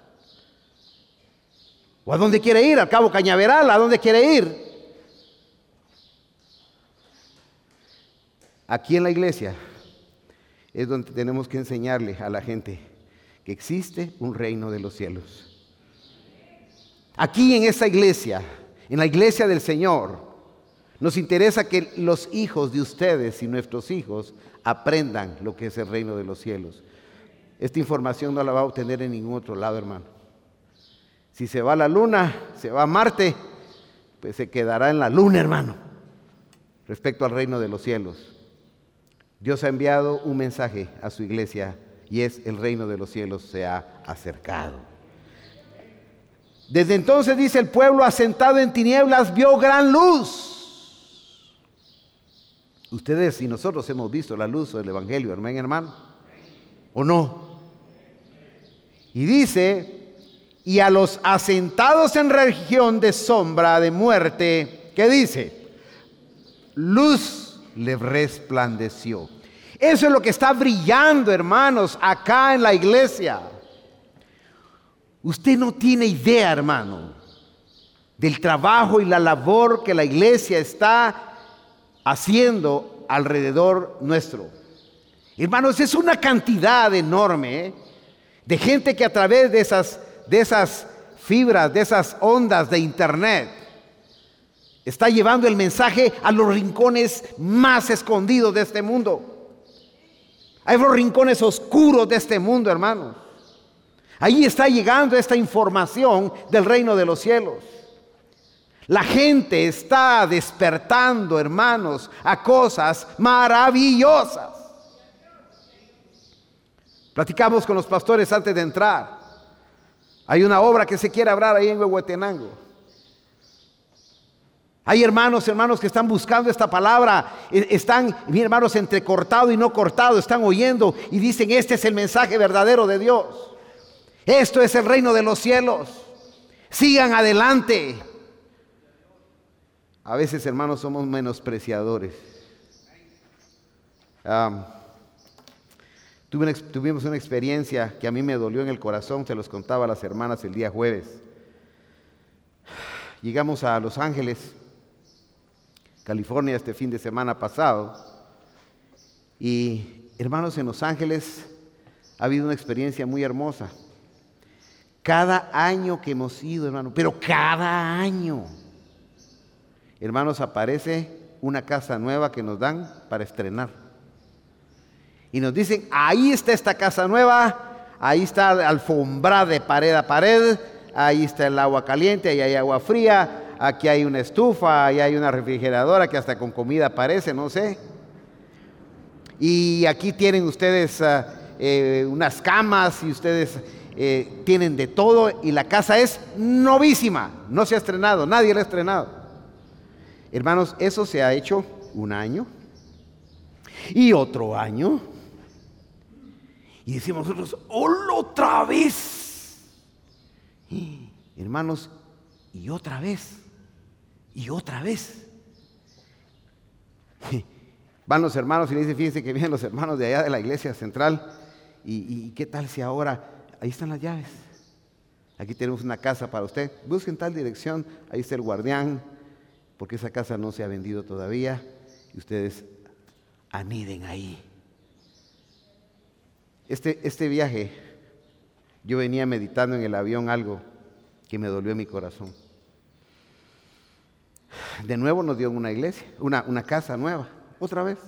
[SPEAKER 1] ¿O a dónde quiere ir? ¿Al Cabo Cañaveral? ¿A dónde quiere ir? Aquí en la iglesia es donde tenemos que enseñarle a la gente que existe un reino de los cielos. Aquí en esta iglesia, en la iglesia del Señor, nos interesa que los hijos de ustedes y nuestros hijos aprendan lo que es el reino de los cielos. Esta información no la va a obtener en ningún otro lado, hermano. Si se va a la luna, se va a Marte, pues se quedará en la luna, hermano, respecto al reino de los cielos. Dios ha enviado un mensaje a su iglesia y es: el reino de los cielos se ha acercado. Desde entonces, dice, el pueblo asentado en tinieblas vio gran luz. Ustedes y nosotros hemos visto la luz del evangelio, hermano, hermano, ¿o no? Y dice, y a los asentados en región de sombra de muerte, ¿qué dice? Luz le resplandeció. Eso es lo que está brillando, hermanos, acá en la iglesia. Usted no tiene idea, hermano, del trabajo y la labor que la iglesia está haciendo alrededor nuestro. Hermanos, es una cantidad enorme, ¿eh? de gente que a través de esas, de esas fibras, de esas ondas de internet, está llevando el mensaje a los rincones más escondidos de este mundo. A esos rincones oscuros de este mundo, hermanos. Ahí está llegando esta información del reino de los cielos. La gente está despertando, hermanos, a cosas maravillosas. Platicamos con los pastores antes de entrar. Hay una obra que se quiere abrir ahí en Huehuetenango. Hay hermanos, hermanos que están buscando esta palabra, están, mis hermanos, entre cortado y no cortado, están oyendo y dicen: este es el mensaje verdadero de Dios. Esto es el reino de los cielos. Sigan adelante. A veces, hermanos, somos menospreciadores. Um, tuve una, tuvimos una experiencia que a mí me dolió en el corazón, se los contaba a las hermanas el día jueves. Llegamos a Los Ángeles, California, este fin de semana pasado. Y, hermanos, en Los Ángeles ha habido una experiencia muy hermosa. Cada año que hemos ido, hermano, pero cada año, hermanos, aparece una casa nueva que nos dan para estrenar. Y nos dicen: ahí está esta casa nueva, ahí está alfombrada de pared a pared, ahí está el agua caliente, ahí hay agua fría, aquí hay una estufa, ahí hay una refrigeradora que hasta con comida aparece, no sé. Y aquí tienen ustedes uh, eh, unas camas y ustedes eh, tienen de todo, y la casa es novísima, no se ha estrenado, nadie la ha estrenado. Hermanos, eso se ha hecho un año y otro año. Y decimos nosotros: ¡hola, otra vez! Y, hermanos, y otra vez, y otra vez. Van los hermanos y le dicen: fíjense que vienen los hermanos de allá de la iglesia central. Y, y ¿qué tal si ahora? Ahí están las llaves. Aquí tenemos una casa para usted. Busquen tal dirección, ahí está el guardián, porque esa casa no se ha vendido todavía. Y ustedes aniden ahí. Este, este viaje, yo venía meditando en el avión algo que me dolió en mi corazón. De nuevo nos dio una iglesia, una, una casa nueva, otra vez.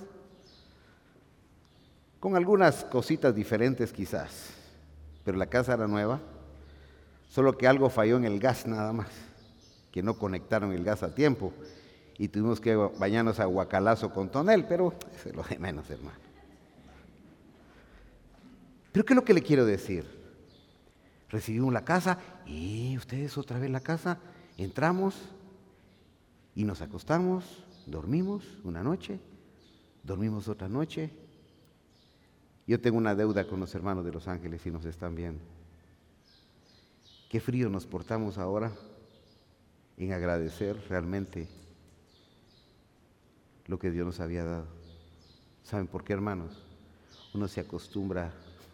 [SPEAKER 1] Con algunas cositas diferentes quizás, pero la casa era nueva, solo que algo falló en el gas nada más, que no conectaron el gas a tiempo y tuvimos que bañarnos a guacalazo con tonel, pero eso es lo de menos, hermano. Pero ¿qué es lo que le quiero decir? Recibimos la casa y ustedes otra vez la casa, entramos y nos acostamos, dormimos una noche, dormimos otra noche. Yo tengo una deuda con los hermanos de Los Ángeles y nos están viendo. Qué frío nos portamos ahora en agradecer realmente lo que Dios nos había dado. ¿Saben por qué, hermanos? Uno se acostumbra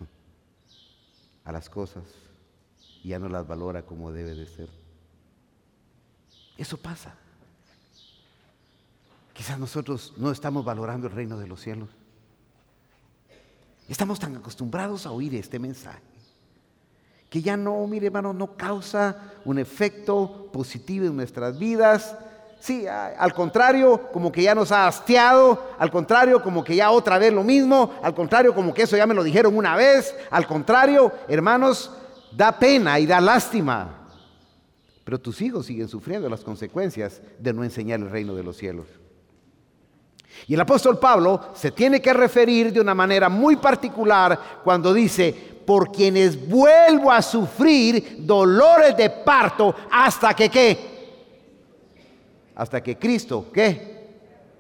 [SPEAKER 1] a las cosas y ya no las valora como debe de ser. Eso pasa. Quizás nosotros no estamos valorando el reino de los cielos. Estamos tan acostumbrados a oír este mensaje que ya no, mire hermano, no causa un efecto positivo en nuestras vidas. Sí, al contrario, como que ya nos ha hastiado, al contrario, como que ya otra vez lo mismo, al contrario, como que eso ya me lo dijeron una vez, al contrario, hermanos, da pena y da lástima. Pero tus hijos siguen sufriendo las consecuencias de no enseñar el reino de los cielos. Y el apóstol Pablo se tiene que referir de una manera muy particular cuando dice: por quienes vuelvo a sufrir dolores de parto hasta que ¿qué? Hasta que Cristo, ¿qué?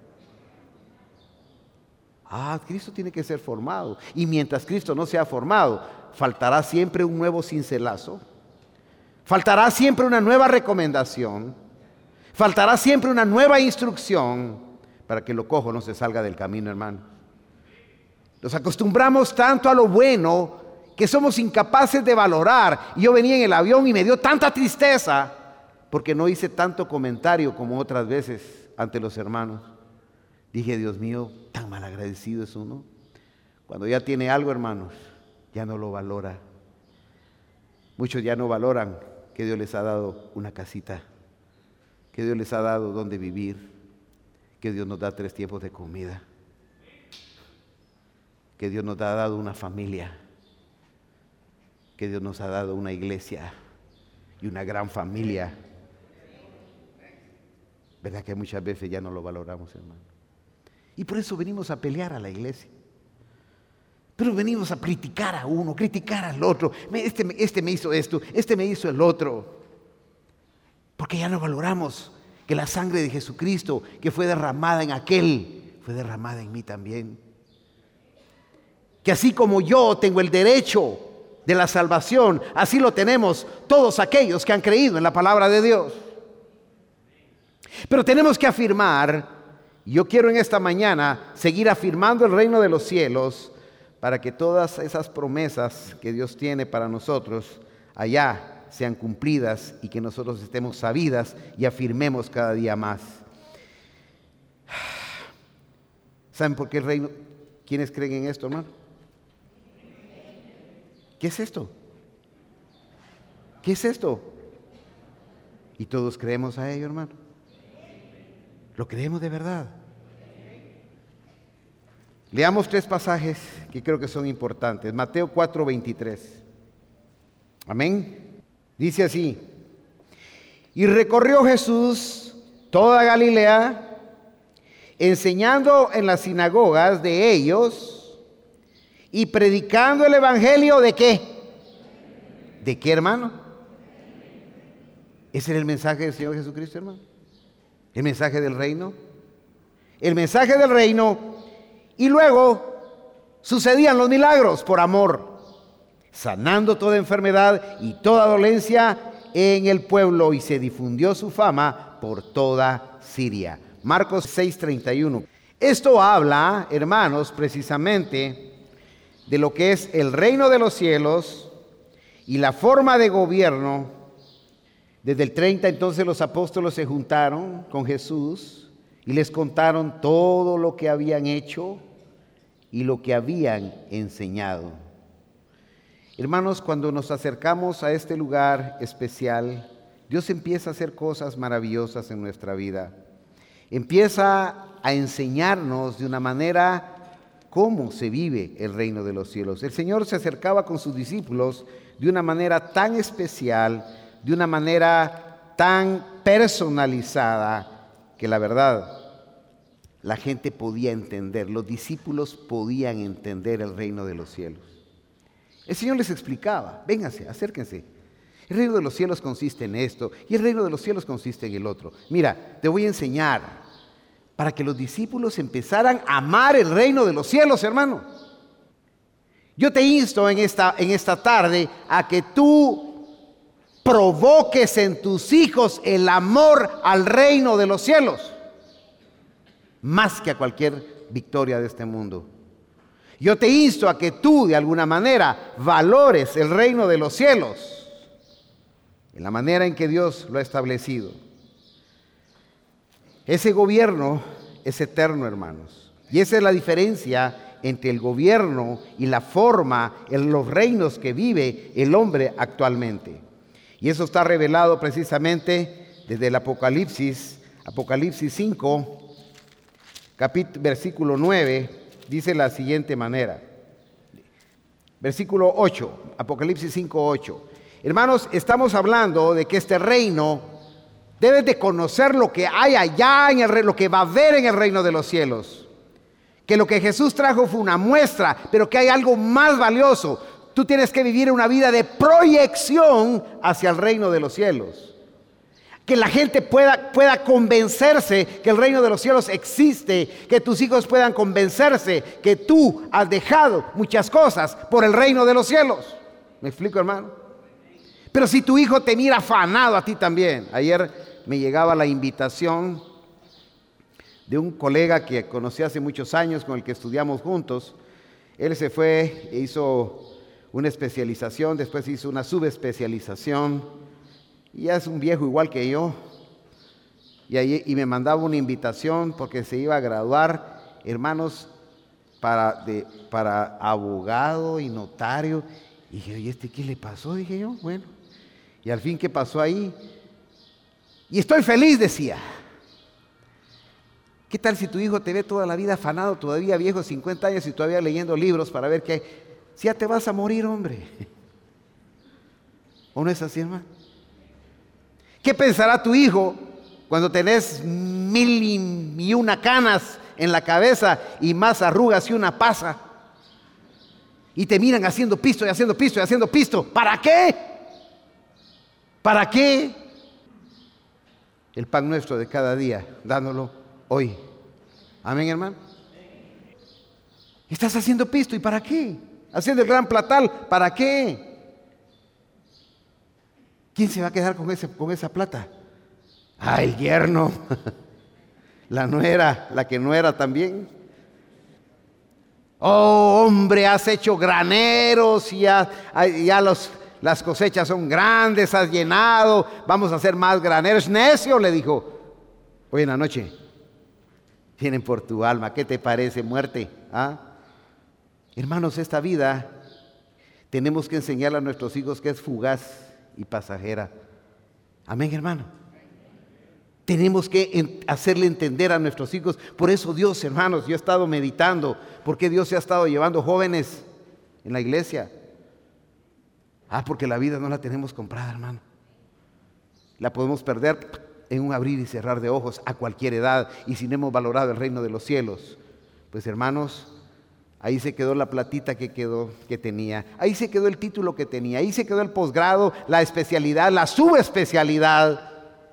[SPEAKER 1] Ah, Cristo tiene que ser formado. Y mientras Cristo no sea formado, faltará siempre un nuevo cincelazo, faltará siempre una nueva recomendación, faltará siempre una nueva instrucción para que lo cojo no se salga del camino, hermano. Nos acostumbramos tanto a lo bueno que somos incapaces de valorar. Yo venía en el avión y me dio tanta tristeza porque no hice tanto comentario como otras veces ante los hermanos. Dije, Dios mío, tan malagradecido es uno. Cuando ya tiene algo, hermanos, ya no lo valora. Muchos ya no valoran que Dios les ha dado una casita, que Dios les ha dado donde vivir, que Dios nos da tres tiempos de comida, que Dios nos ha dado una familia, que Dios nos ha dado una iglesia y una gran familia. ¿Verdad que muchas veces ya no lo valoramos, hermano? Y por eso venimos a pelear a la iglesia. Pero venimos a criticar a uno, criticar al otro. Este, este me hizo esto, este me hizo el otro. Porque ya no valoramos que la sangre de Jesucristo que fue derramada en aquel, fue derramada en mí también. Que así como yo tengo el derecho de la salvación, así lo tenemos todos aquellos que han creído en la palabra de Dios. Pero tenemos que afirmar, yo quiero en esta mañana seguir afirmando el reino de los cielos para que todas esas promesas que Dios tiene para nosotros allá sean cumplidas y que nosotros estemos sabidas y afirmemos cada día más. ¿Saben por qué el reino? ¿Quiénes creen en esto, hermano? ¿Qué es esto? ¿Qué es esto? Y todos creemos a ello, hermano. ¿Lo creemos de verdad? Leamos tres pasajes que creo que son importantes. Mateo cuatro veintitrés. Amén. Dice así: y recorrió Jesús toda Galilea, enseñando en las sinagogas de ellos y predicando el evangelio de ¿qué? ¿De qué, hermano? Ese era el mensaje del Señor Jesucristo, hermano. El mensaje del reino. El mensaje del reino. Y luego sucedían los milagros por amor, sanando toda enfermedad y toda dolencia en el pueblo, y se difundió su fama por toda Siria. Marcos seis treinta y uno. Esto habla, hermanos, precisamente de lo que es el reino de los cielos y la forma de gobierno. Desde el treinta, entonces los apóstoles se juntaron con Jesús y les contaron todo lo que habían hecho y lo que habían enseñado. Hermanos, cuando nos acercamos a este lugar especial, Dios empieza a hacer cosas maravillosas en nuestra vida. empieza a enseñarnos de una manera cómo se vive el reino de los cielos. El Señor se acercaba con sus discípulos de una manera tan especial, de una manera tan personalizada, que la verdad, la gente podía entender, los discípulos podían entender el reino de los cielos. El Señor les explicaba: vénganse, acérquense. El reino de los cielos consiste en esto y el reino de los cielos consiste en el otro. Mira, te voy a enseñar para que los discípulos empezaran a amar el reino de los cielos, hermano. Yo te insto en esta, en esta tarde a que tú provoques en tus hijos el amor al reino de los cielos, más que a cualquier victoria de este mundo. Yo te insto a que tú de alguna manera valores el reino de los cielos en la manera en que Dios lo ha establecido. Ese gobierno es eterno, hermanos. Y esa es la diferencia entre el gobierno y la forma en los reinos que vive el hombre actualmente. Y eso está revelado precisamente desde el Apocalipsis, Apocalipsis cinco, capítulo, versículo nueve, dice la siguiente manera. Versículo ocho, Apocalipsis cinco, ocho. Hermanos, estamos hablando de que este reino, debes de conocer lo que hay allá, en el reino, lo que va a haber en el reino de los cielos. Que lo que Jesús trajo fue una muestra, pero que hay algo más valioso. Tú tienes que vivir una vida de proyección hacia el reino de los cielos. Que la gente pueda, pueda convencerse que el reino de los cielos existe, que tus hijos puedan convencerse que tú has dejado muchas cosas por el reino de los cielos. ¿Me explico, hermano? Pero si tu hijo te mira afanado a ti también. Ayer me llegaba la invitación de un colega que conocí hace muchos años, con el que estudiamos juntos. Él se fue e hizo una especialización, después hizo una subespecialización, y ya es un viejo igual que yo. Y, ahí, y me mandaba una invitación porque se iba a graduar, hermanos, para, de, para abogado y notario. Y dije: ¿y este qué le pasó? Dije yo, bueno. Y al fin, ¿qué pasó ahí? Y estoy feliz, decía. ¿Qué tal si tu hijo te ve toda la vida afanado, todavía viejo, cincuenta años, y todavía leyendo libros para ver qué hay? Si ya te vas a morir, hombre. ¿O no es así, hermano? ¿Qué pensará tu hijo cuando tenés mil y una canas en la cabeza y más arrugas y una pasa? Y te miran haciendo pisto y haciendo pisto y haciendo pisto. ¿Para qué? ¿Para qué? El pan nuestro de cada día, dándolo hoy. Amén, hermano. Estás haciendo pisto, ¿y para qué? Haciendo el gran platal, ¿para qué? ¿Quién se va a quedar con, ese, con esa plata? Ah, el yerno. La nuera, la que no era también. Oh, hombre, has hecho graneros y ya, ya los, las cosechas son grandes, has llenado, vamos a hacer más graneros. Necio, le dijo. Hoy en la noche vienen por tu alma. ¿Qué te parece, muerte? ¿Ah? Hermanos, esta vida tenemos que enseñarle a nuestros hijos que es fugaz y pasajera. Amén, hermano. Tenemos que hacerle entender a nuestros hijos. Por eso Dios, hermanos, yo he estado meditando, porque Dios se ha estado llevando jóvenes en la iglesia. Ah, porque la vida no la tenemos comprada, hermano. La podemos perder en un abrir y cerrar de ojos a cualquier edad, y si no hemos valorado el reino de los cielos, pues, hermanos, ahí se quedó la platita que quedó, que tenía. Ahí se quedó el título que tenía. Ahí se quedó el posgrado, la especialidad, la subespecialidad.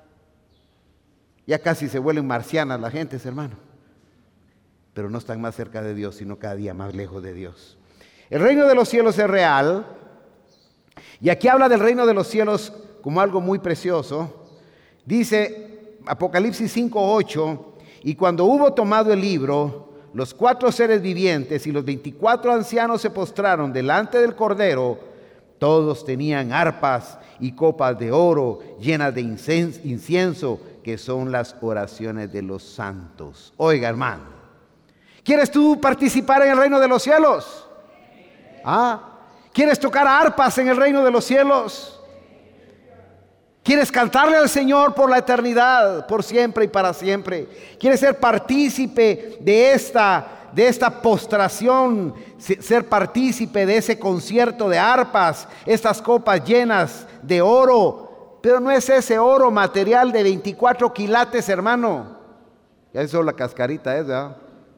[SPEAKER 1] Ya casi se vuelven marcianas la gente, hermano. Pero no están más cerca de Dios, sino cada día más lejos de Dios. El reino de los cielos es real. Y aquí habla del reino de los cielos como algo muy precioso. Dice Apocalipsis cinco, ocho: y cuando hubo tomado el libro, los cuatro seres vivientes y los veinticuatro ancianos se postraron delante del Cordero. Todos tenían arpas y copas de oro llenas de incienso, que son las oraciones de los santos. Oiga, hermano, ¿quieres tú participar en el reino de los cielos? ¿Ah? ¿Quieres tocar arpas en el reino de los cielos? ¿Quieres cantarle al Señor por la eternidad, por siempre y para siempre? ¿Quieres ser partícipe de esta, de esta postración, ser partícipe de ese concierto de arpas, estas copas llenas de oro? Pero no es ese oro material de veinticuatro quilates, hermano. Ya eso la cascarita es, ¿verdad?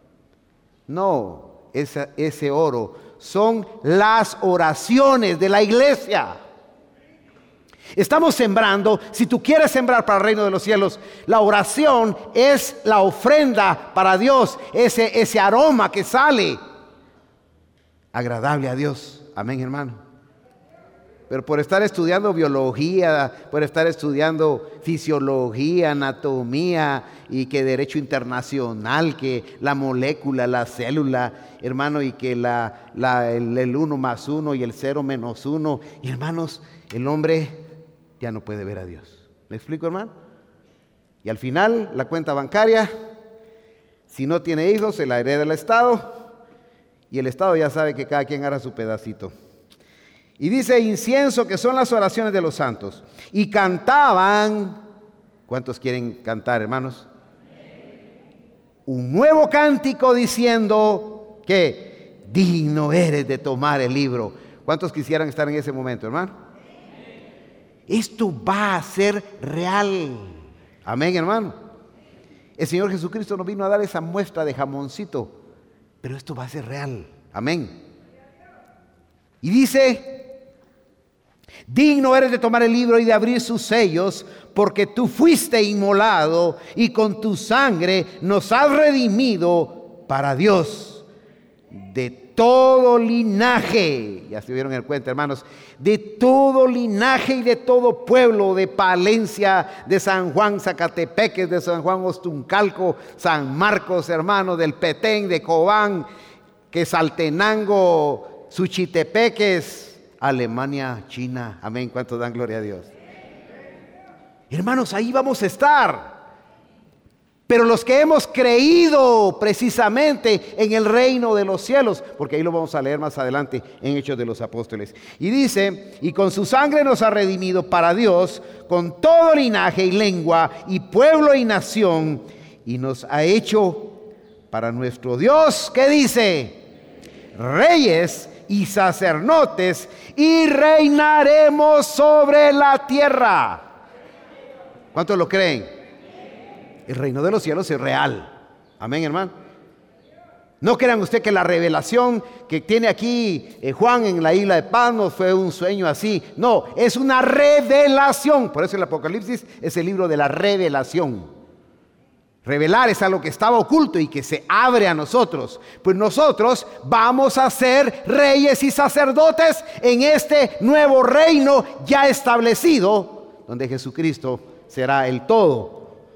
[SPEAKER 1] No, esa, ese oro son las oraciones de la iglesia. Estamos sembrando. Si tú quieres sembrar para el reino de los cielos, la oración es la ofrenda para Dios, ese, ese aroma que sale agradable a Dios. Amén, hermano. Pero por estar estudiando biología, por estar estudiando fisiología, anatomía y que derecho internacional, que la molécula, la célula, hermano, y que la, la, el, el uno más uno y el cero menos uno. Y hermanos, el hombre ya no puede ver a Dios. ¿Me explico, hermano? Y al final, la cuenta bancaria, si no tiene hijos, se la hereda el Estado. Y el Estado ya sabe que cada quien hará su pedacito. Y dice incienso, que son las oraciones de los santos. Y cantaban, ¿cuántos quieren cantar, hermanos? Un nuevo cántico diciendo que digno eres de tomar el libro. ¿Cuántos quisieran estar en ese momento, hermano? Esto va a ser real. Amén, hermano. El Señor Jesucristo nos vino a dar esa muestra de jamoncito, pero esto va a ser real. Amén. Y dice: digno eres de tomar el libro y de abrir sus sellos, porque tú fuiste inmolado y con tu sangre nos has redimido para Dios de todo linaje. Ya se dieron el cuenta, hermanos, de todo linaje y de todo pueblo, de Palencia, de San Juan Zacatepeques, de San Juan Ostuncalco, San Marcos, hermano, del Petén, de Cobán, Quetzaltenango, Suchitepeques, Alemania, China. Amén. ¿Cuántos dan gloria a Dios? Hermanos, ahí vamos a estar. Pero los que hemos creído precisamente en el reino de los cielos, porque ahí lo vamos a leer más adelante en Hechos de los Apóstoles. Y dice: y con su sangre nos ha redimido para Dios, con todo linaje y lengua y pueblo y nación, y nos ha hecho para nuestro Dios, ¿qué dice? Reyes y sacerdotes, y reinaremos sobre la tierra. ¿Cuántos lo creen? El reino de los cielos es real. Amén, hermano. No crean usted que la revelación que tiene aquí eh, Juan en la isla de Patmos fue un sueño así. No, es una revelación. Por eso el Apocalipsis es el libro de la revelación. Revelar es algo que estaba oculto y que se abre a nosotros. Pues nosotros vamos a ser reyes y sacerdotes en este nuevo reino ya establecido, donde Jesucristo será el todo.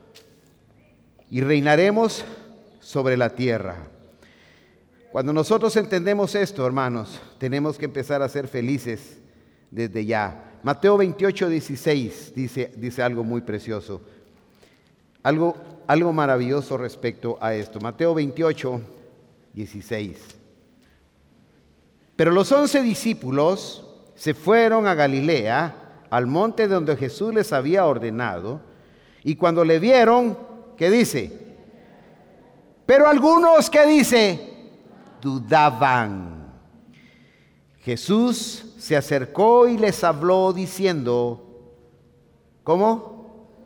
[SPEAKER 1] Y reinaremos sobre la tierra. Cuando nosotros entendemos esto, hermanos, tenemos que empezar a ser felices desde ya. Mateo veintiocho, dieciséis dice, dice algo muy precioso. Algo, algo maravilloso respecto a esto. Mateo veintiocho, dieciséis. Pero los once discípulos se fueron a Galilea, al monte donde Jesús les había ordenado, y cuando le vieron, ¿qué dice? Pero algunos, ¿qué dice? Dudaban. Jesús se acercó y les habló diciendo, ¿cómo?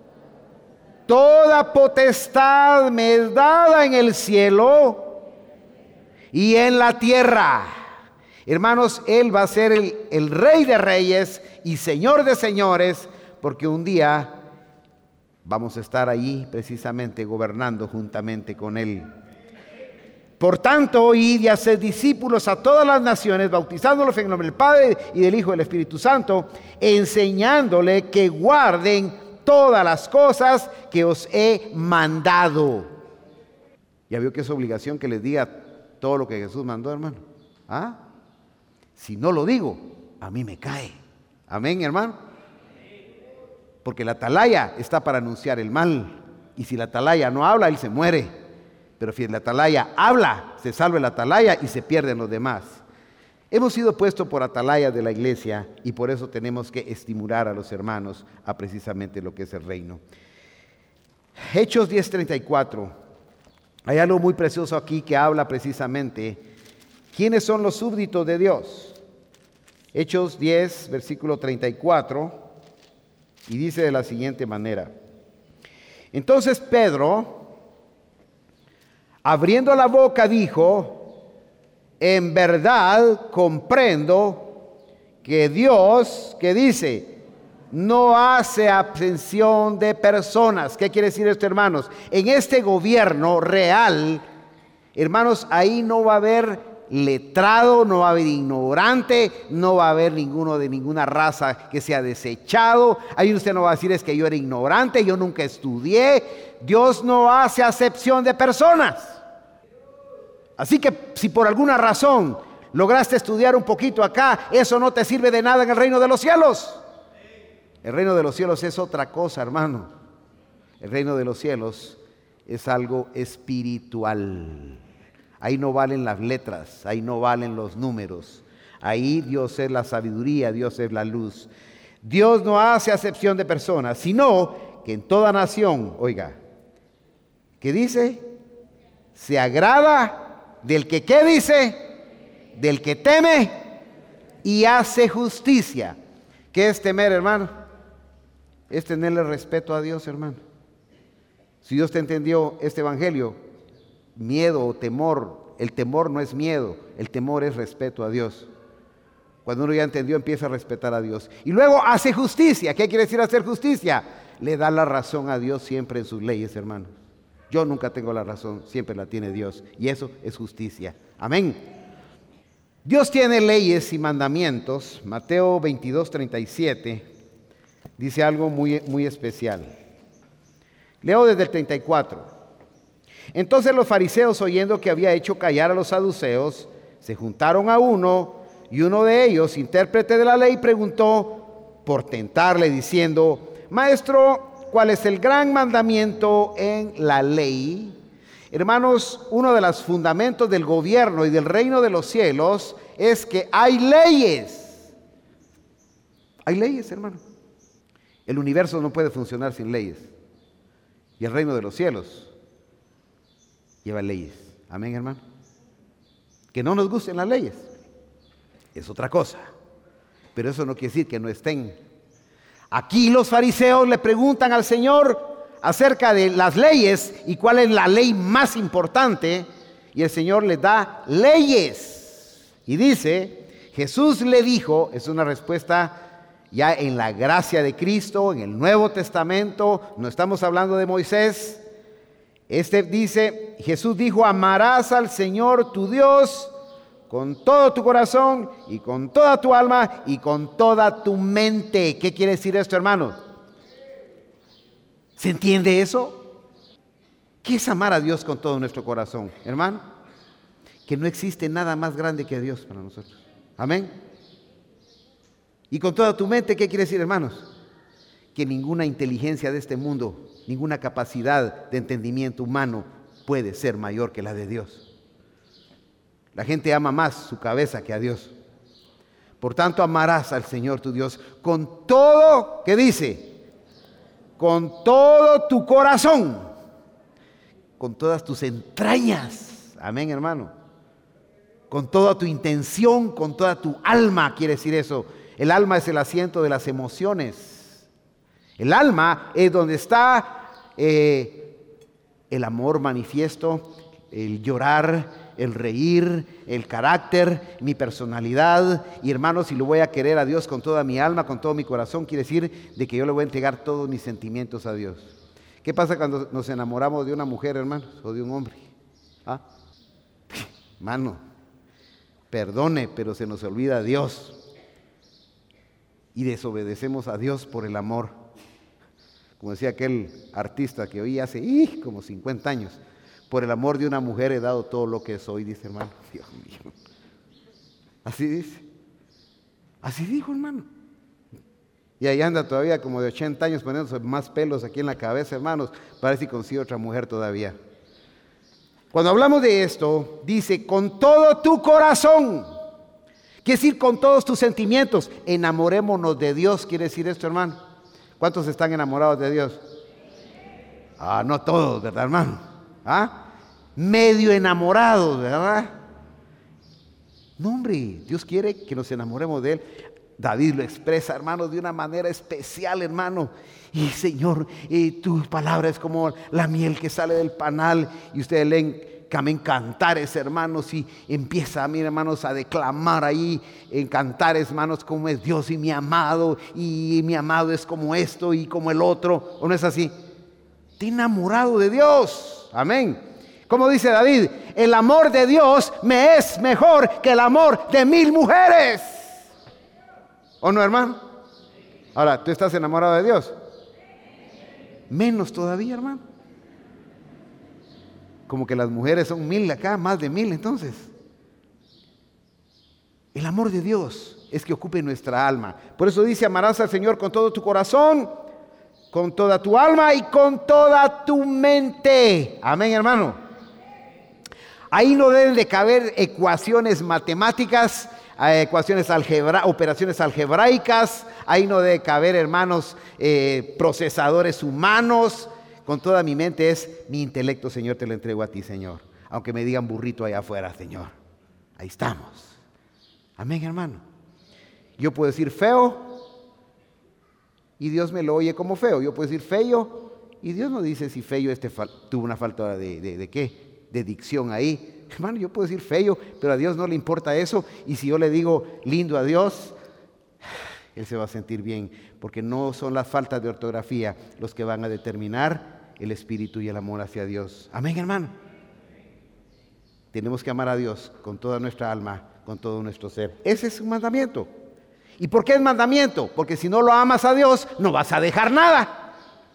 [SPEAKER 1] Toda potestad me es dada en el cielo y en la tierra. Hermanos, Él va a ser el, el Rey de Reyes y Señor de Señores, porque un día vamos a estar ahí precisamente gobernando juntamente con Él. Por tanto, id y haced discípulos a todas las naciones, bautizándolos en el nombre del Padre y del Hijo y del Espíritu Santo, enseñándole que guarden todas las cosas que os he mandado. ¿Ya vio que es obligación que les diga todo lo que Jesús mandó, hermano? ¿Ah? Si no lo digo, a mí me cae. Amén, hermano. Porque la atalaya está para anunciar el mal. Y si la atalaya no habla, él se muere. Pero si la atalaya habla, se salva la atalaya y se pierden los demás. Hemos sido puestos por atalaya de la iglesia y por eso tenemos que estimular a los hermanos a precisamente lo que es el reino. Hechos diez treinta y cuatro. Hay algo muy precioso aquí que habla precisamente quiénes son los súbditos de Dios. Hechos diez, versículo treinta y cuatro, y dice de la siguiente manera: entonces Pedro, abriendo la boca, dijo: en verdad comprendo que Dios, que dice, no hace acepción de personas. ¿Qué quiere decir esto, hermanos? En este gobierno real, hermanos, ahí no va a haber letrado, no va a haber ignorante, no va a haber ninguno de ninguna raza que sea desechado. Ahí usted no va a decir: es que yo era ignorante, yo nunca estudié. Dios no hace acepción de personas. Así que si por alguna razón lograste estudiar un poquito acá, eso no te sirve de nada en el reino de los cielos. El reino de los cielos es otra cosa, hermano. El reino de los cielos es algo espiritual. Ahí no valen las letras, ahí no valen los números. Ahí Dios es la sabiduría, Dios es la luz. Dios no hace acepción de personas, sino que en toda nación, oiga, ¿qué dice? Se agrada del que, ¿qué dice? Del que teme y hace justicia. ¿Qué es temer, hermano? Es tenerle respeto a Dios, hermano. Si Dios te entendió este evangelio, miedo o temor, el temor no es miedo, el temor es respeto a Dios. Cuando uno ya entendió, empieza a respetar a Dios. Y luego hace justicia. ¿Qué quiere decir hacer justicia? Le da la razón a Dios siempre en sus leyes, hermano. Yo nunca tengo la razón, siempre la tiene Dios. Y eso es justicia. Amén. Dios tiene leyes y mandamientos. Mateo veintidós, treinta y siete dice algo muy, muy especial. Leo desde el treinta y cuatro. Entonces los fariseos, oyendo que había hecho callar a los saduceos, se juntaron a uno, y uno de ellos, intérprete de la ley, preguntó por tentarle, diciendo: Maestro, ¿cuál es el gran mandamiento en la ley? Hermanos, uno de los fundamentos del gobierno y del reino de los cielos es que hay leyes. Hay leyes, hermano. El universo no puede funcionar sin leyes. Y el reino de los cielos lleva leyes. Amén, hermano. Que no nos gusten las leyes es otra cosa, pero eso no quiere decir que no estén. Aquí los fariseos le preguntan al Señor acerca de las leyes y cuál es la ley más importante, y el Señor les da leyes. Y dice, Jesús le dijo, es una respuesta ya en la gracia de Cristo, en el Nuevo Testamento, no estamos hablando de Moisés. Este dice, Jesús dijo: amarás al Señor tu Dios con todo tu corazón y con toda tu alma y con toda tu mente. ¿Qué quiere decir esto, hermanos? ¿Se entiende eso? ¿Qué es amar a Dios con todo nuestro corazón, hermano? Que no existe nada más grande que Dios para nosotros. Amén. Y con toda tu mente, ¿qué quiere decir, hermanos? Que ninguna inteligencia de este mundo, ninguna capacidad de entendimiento humano puede ser mayor que la de Dios. La gente ama más su cabeza que a Dios. Por tanto, amarás al Señor tu Dios con todo, ¿qué dice? Con todo tu corazón, con todas tus entrañas. Amén, hermano. Con toda tu intención, con toda tu alma, quiere decir eso. El alma es el asiento de las emociones. El alma es donde está eh, el amor manifiesto, el llorar, el reír, el carácter, mi personalidad. Y hermanos, si lo voy a querer a Dios con toda mi alma, con todo mi corazón, quiere decir de que yo le voy a entregar todos mis sentimientos a Dios. ¿Qué pasa cuando nos enamoramos de una mujer, hermanos, o de un hombre? ¿Ah? Hermano, perdone, pero se nos olvida a Dios y desobedecemos a Dios por el amor. Como decía aquel artista que oí hace ¡ih! como cincuenta años: por el amor de una mujer he dado todo lo que soy, dice, hermano. Dios mío. Así dice. Así dijo, hermano. Y ahí anda todavía como de ochenta años poniéndose más pelos aquí en la cabeza, hermanos. Parece que consigue otra mujer todavía. Cuando hablamos de esto, dice, con todo tu corazón. Quiere decir con todos tus sentimientos. Enamorémonos de Dios, quiere decir esto, hermano. ¿Cuántos están enamorados de Dios? Ah, no todos, ¿verdad, hermano? ¿Ah? Medio enamorados, ¿verdad? No, hombre, Dios quiere que nos enamoremos de Él. David lo expresa, hermano, de una manera especial, hermano. Y Señor, y tu palabra es como la miel que sale del panal. Y ustedes leen en cantares, hermanos, y empieza, mira, hermanos, a declamar ahí en cantares, hermanos, como es Dios y mi amado, y mi amado es como esto y como el otro. ¿O no es así? Está enamorado de Dios. Amén. Como dice David, el amor de Dios me es mejor que el amor de mil mujeres. ¿O no, hermano? Ahora, ¿tú estás enamorado de Dios? Menos todavía, hermano. Como que las mujeres son mil acá, más de mil entonces. El amor de Dios es que ocupe nuestra alma. Por eso dice, amarás al Señor con todo tu corazón, con toda tu alma y con toda tu mente. Amén, hermano. Ahí no deben de caber ecuaciones matemáticas, ecuaciones algebra, operaciones algebraicas. Ahí no debe caber, hermanos, eh, procesadores humanos. Con toda mi mente es mi intelecto, Señor, te lo entrego a ti, Señor. Aunque me digan burrito allá afuera, Señor. Ahí estamos. Amén, hermano. Yo puedo decir feo y Dios me lo oye como feo. Yo puedo decir feo y Dios no dice si feo este fal- tuvo una falta de, de, de qué, de dicción ahí. Hermano, yo puedo decir feo, pero a Dios no le importa eso. Y si yo le digo lindo a Dios, Él se va a sentir bien, porque no son las faltas de ortografía los que van a determinar el espíritu y el amor hacia Dios. Amén, hermano. Tenemos que amar a Dios con toda nuestra alma, con todo nuestro ser. Ese es un mandamiento. ¿Y por qué es mandamiento? Porque si no lo amas a Dios, no vas a dejar nada.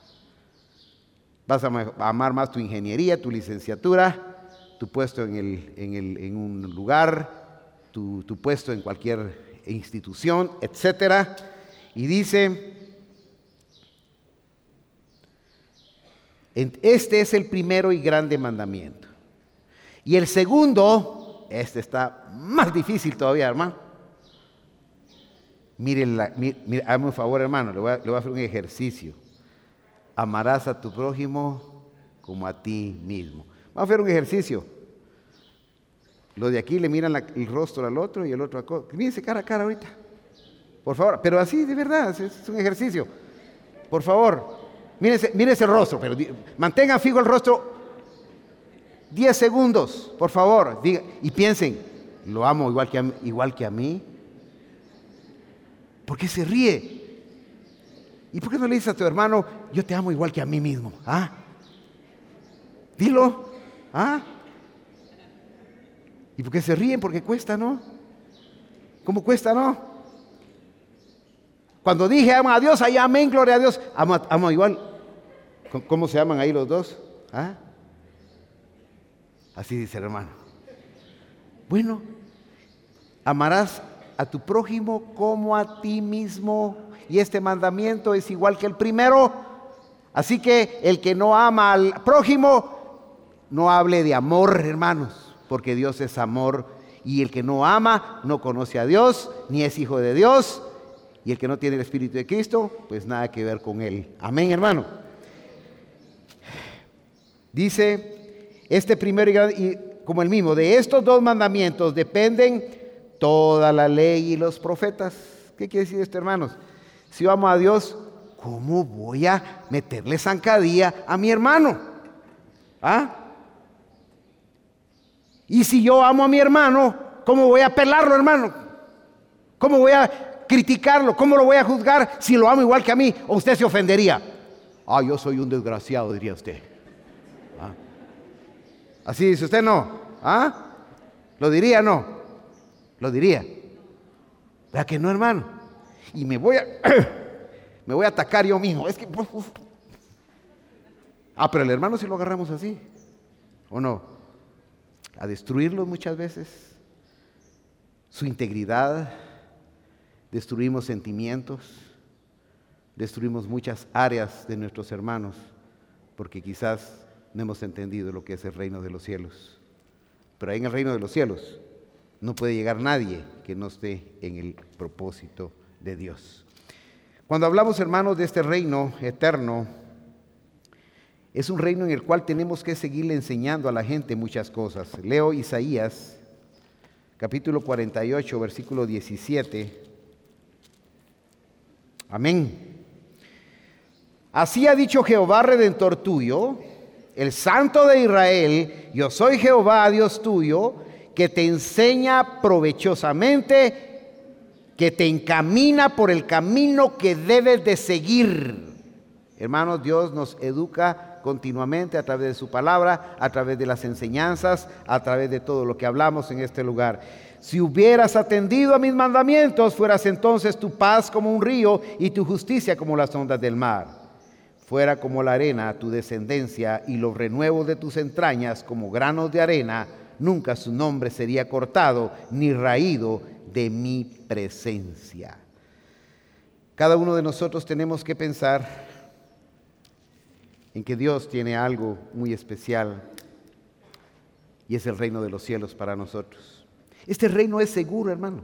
[SPEAKER 1] Vas a amar más tu ingeniería, tu licenciatura, tu puesto en, el, en, el, en un lugar, tu, tu puesto en cualquier institución, etcétera. Y dice, este es el primero y grande mandamiento. Y el segundo, este está más difícil todavía, hermano. Miren, mire, mire, hazme un favor, hermano, le voy, a, le voy a hacer un ejercicio. Amarás a tu prójimo como a ti mismo. Vamos a hacer un ejercicio. Los de aquí le miran la, el rostro al otro y el otro a otro. Mírense cara a cara ahorita. Por favor, pero así de verdad, es, es un ejercicio. Por favor. Mírense, mírense el rostro, pero mantengan fijo el rostro diez segundos, por favor. Diga, y piensen, ¿lo amo igual que, a, igual que a mí? ¿Por qué se ríe? ¿Y por qué no le dices a tu hermano, yo te amo igual que a mí mismo? ¿Ah? Dilo. ¿Ah? ¿Y por qué se ríen? Porque cuesta, ¿no? ¿Cómo cuesta, no? Cuando dije amo a Dios, ahí amén, gloria a Dios. Amo, amo igual. ¿Cómo se aman ahí los dos? ¿Ah? Así dice el hermano. Bueno, amarás a tu prójimo como a ti mismo. Y este mandamiento es igual que el primero. Así que el que no ama al prójimo, no hable de amor, hermanos, porque Dios es amor. Y el que no ama, no conoce a Dios, ni es hijo de Dios. Y el que no tiene el Espíritu de Cristo, pues nada que ver con él. Amén, hermano. Dice, este primero y como el mismo, de estos dos mandamientos dependen toda la ley y los profetas. ¿Qué quiere decir esto, hermanos? Si yo amo a Dios, ¿cómo voy a meterle zancadilla a mi hermano? ¿Ah? Y si yo amo a mi hermano, ¿cómo voy a pelarlo, hermano? ¿Cómo voy a criticarlo? ¿Cómo lo voy a juzgar si lo amo igual que a mí? ¿O usted se ofendería? Ah, yo soy un desgraciado, diría usted. ¿Ah? Así dice usted, no. ¿Ah? ¿Lo diría, no? Lo diría. ¿Verdad que no, hermano? Y me voy a me voy a atacar yo mismo. Es que uf, uf. Ah, pero el hermano si lo agarramos así, ¿o no? A destruirlo muchas veces, su integridad. Destruimos sentimientos, destruimos muchas áreas de nuestros hermanos, porque quizás no hemos entendido lo que es el reino de los cielos. Pero ahí en el reino de los cielos no puede llegar nadie que no esté en el propósito de Dios. Cuando hablamos, hermanos, de este reino eterno, es un reino en el cual tenemos que seguirle enseñando a la gente muchas cosas. Leo Isaías, capítulo cuarenta y ocho, versículo diecisiete. Amén. Así ha dicho Jehová, Redentor tuyo, el Santo de Israel: yo soy Jehová, Dios tuyo, que te enseña provechosamente, que te encamina por el camino que debes de seguir. Hermanos, Dios nos educa continuamente a través de su palabra, a través de las enseñanzas, a través de todo lo que hablamos en este lugar. Si hubieras atendido a mis mandamientos, fueras entonces tu paz como un río y tu justicia como las ondas del mar. Fuera como la arena tu descendencia y los renuevos de tus entrañas como granos de arena. Nunca su nombre sería cortado ni raído de mi presencia. Cada uno de nosotros tenemos que pensar en que Dios tiene algo muy especial, y es el reino de los cielos para nosotros. Este reino es seguro, hermano.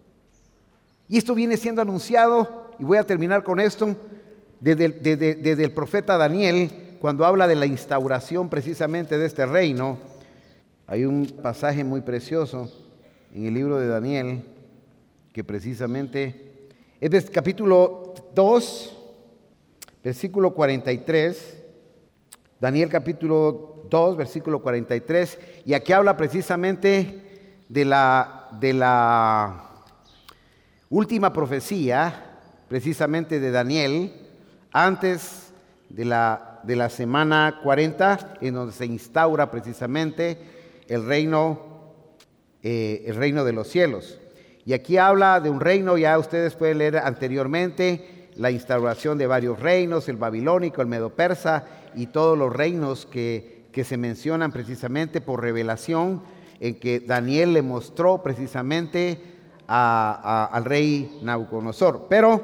[SPEAKER 1] Y esto viene siendo anunciado, y voy a terminar con esto, desde, desde, desde el profeta Daniel, cuando habla de la instauración precisamente de este reino. Hay un pasaje muy precioso en el libro de Daniel, que precisamente es del capítulo dos, versículo cuarenta y tres. Daniel capítulo dos, versículo cuarenta y tres, y aquí habla precisamente de la, de la última profecía, precisamente de Daniel, antes de la, de la semana cuarenta, en donde se instaura precisamente el reino, eh, el reino de los cielos. Y aquí habla de un reino, ya ustedes pueden leer anteriormente, la instauración de varios reinos, el babilónico, el medo-persa y todos los reinos que, que se mencionan precisamente por revelación, en que Daniel le mostró precisamente a, a, al rey Nabucodonosor. Pero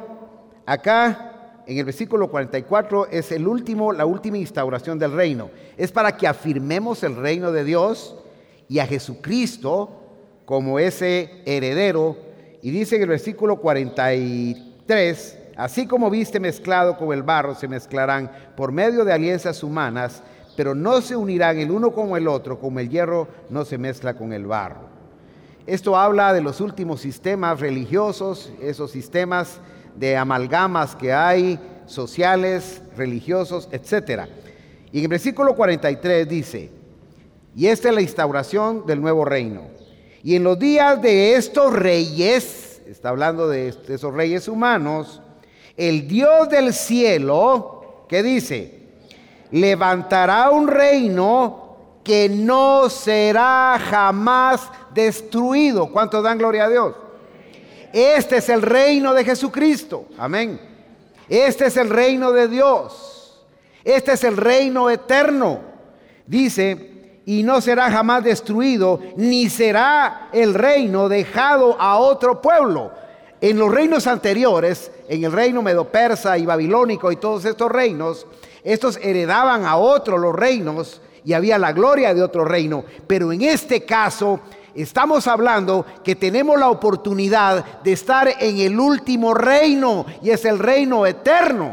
[SPEAKER 1] acá en el versículo cuarenta y cuatro es el último, la última instauración del reino. Es para que afirmemos el reino de Dios y a Jesucristo como ese heredero. Y dice en el versículo cuarenta y tres: así como viste mezclado con el barro, se mezclarán por medio de alianzas humanas, pero no se unirán el uno con el otro, como el hierro no se mezcla con el barro. Esto habla de los últimos sistemas religiosos, esos sistemas de amalgamas que hay, sociales, religiosos, etcétera. Y en el versículo cuarenta y tres dice: y esta es la instauración del nuevo reino. Y en los días de estos reyes, está hablando de esos reyes humanos, el Dios del cielo, ¿qué dice? Levantará un reino que no será jamás destruido. ¿Cuántos dan gloria a Dios? Este es el reino de Jesucristo. Amén. Este es el reino de Dios. Este es el reino eterno. Dice: y no será jamás destruido, ni será el reino dejado a otro pueblo. En los reinos anteriores, en el reino medo-persa y babilónico y todos estos reinos, estos heredaban a otros los reinos y había la gloria de otro reino. Pero en este caso estamos hablando que tenemos la oportunidad de estar en el último reino, y es el reino eterno,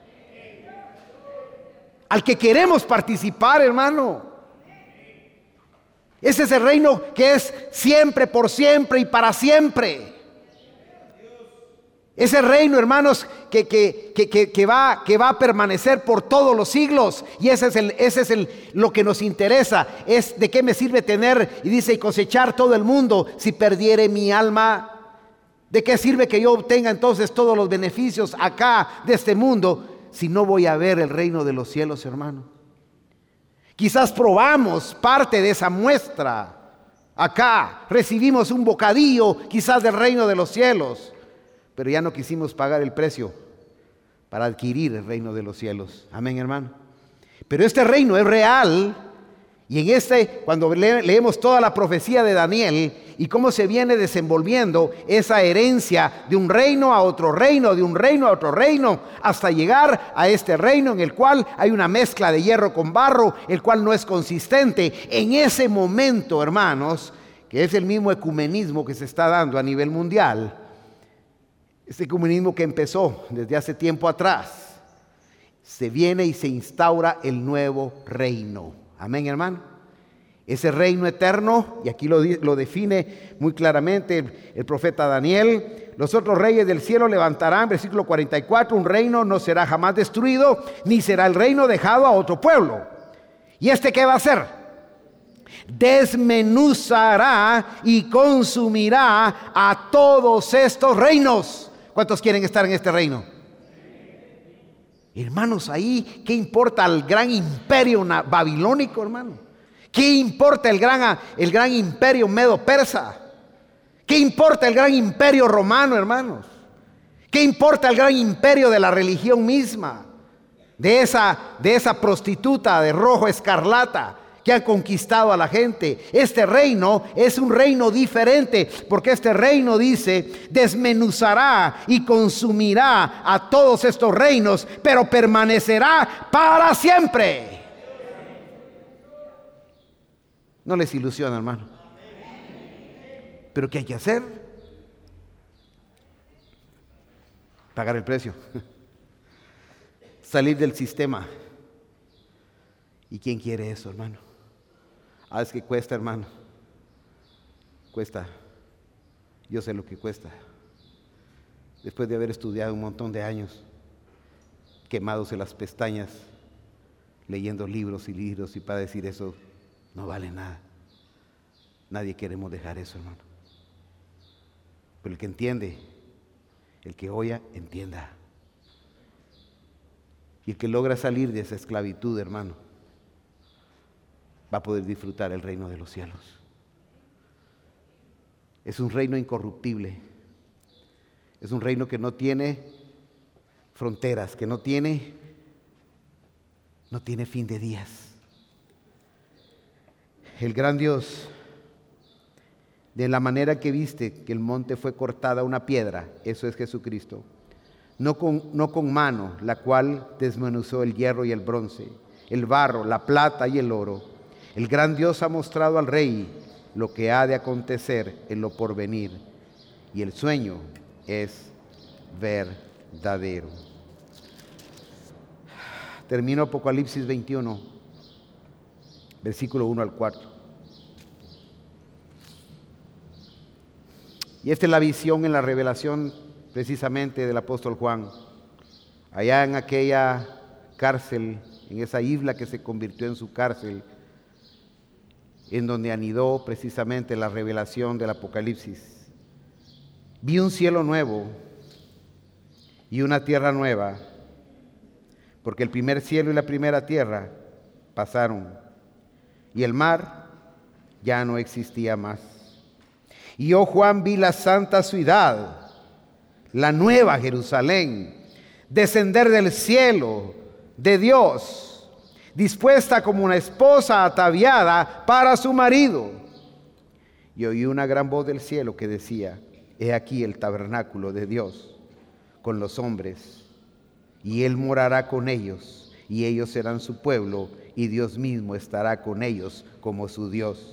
[SPEAKER 1] al que queremos participar, hermano. Ese es el reino que es siempre, por siempre y para siempre. Ese reino, hermanos, que, que, que, que, que, va, que va a permanecer por todos los siglos. Y ese es, el, ese es el, lo que nos interesa. Es de qué me sirve tener, y dice, y cosechar todo el mundo si perdiere mi alma. ¿De qué sirve que yo obtenga entonces todos los beneficios acá de este mundo si no voy a ver el reino de los cielos, hermano? Quizás probamos parte de esa muestra acá, recibimos un bocadillo quizás del reino de los cielos, pero ya no quisimos pagar el precio para adquirir el reino de los cielos. Amén, hermano. Pero este reino es real, y en este, cuando le, leemos toda la profecía de Daniel y cómo se viene desenvolviendo esa herencia de un reino a otro reino, de un reino a otro reino, hasta llegar a este reino en el cual hay una mezcla de hierro con barro, el cual no es consistente. En ese momento, hermanos, que es el mismo ecumenismo que se está dando a nivel mundial, este ecumenismo que empezó desde hace tiempo atrás, se viene y se instaura el nuevo reino. Amén, hermano. Ese reino eterno, y aquí lo, lo define muy claramente el, el profeta Daniel: los otros reyes del cielo levantarán, versículo cuarenta y cuatro, un reino no será jamás destruido, ni será el reino dejado a otro pueblo. ¿Y este qué va a hacer? Desmenuzará y consumirá a todos estos reinos. ¿Cuántos quieren estar en este reino? Hermanos, ahí, ¿qué importa el gran imperio babilónico, hermano? ¿Qué importa el gran, el gran imperio medo-persa? ¿Qué importa el gran imperio romano, hermanos? ¿Qué importa el gran imperio de la religión misma? De esa, de esa prostituta de rojo escarlata que ha conquistado a la gente. Este reino es un reino diferente, porque este reino dice: desmenuzará y consumirá a todos estos reinos, pero permanecerá para siempre. No les ilusiona, hermano. ¿Pero qué hay que hacer? Pagar el precio. Salir del sistema. ¿Y quién quiere eso, hermano? Ah, es que cuesta, hermano. Cuesta. Yo sé lo que cuesta. Después de haber estudiado un montón de años, quemados en las pestañas, leyendo libros y libros, y para decir eso no vale nada. Nadie queremos dejar eso, hermano. Pero el que entiende, el que oya, entienda. Y el que logra salir de esa esclavitud, hermano, va a poder disfrutar el reino de los cielos. Es un reino incorruptible. Es un reino que no tiene fronteras, que no tiene, no tiene fin de días. El gran Dios, de la manera que viste que el monte fue cortada una piedra, eso es Jesucristo, no con, no con mano, la cual desmenuzó el hierro y el bronce, el barro, la plata y el oro. El gran Dios ha mostrado al rey lo que ha de acontecer en lo porvenir, y el sueño es verdadero. Termino Apocalipsis veintiuno, versículo uno al cuatro. Y esta es la visión en la revelación precisamente del apóstol Juan. Allá en aquella cárcel, en esa isla que se convirtió en su cárcel, en donde anidó precisamente la revelación del Apocalipsis. Vi un cielo nuevo y una tierra nueva, porque el primer cielo y la primera tierra pasaron, y el mar ya no existía más. Y yo, Juan, vi la santa ciudad, la nueva Jerusalén, descender del cielo de Dios, dispuesta como una esposa ataviada para su marido. Y oí una gran voz del cielo que decía: he aquí el tabernáculo de Dios con los hombres, y Él morará con ellos, y ellos serán su pueblo, y Dios mismo estará con ellos como su Dios.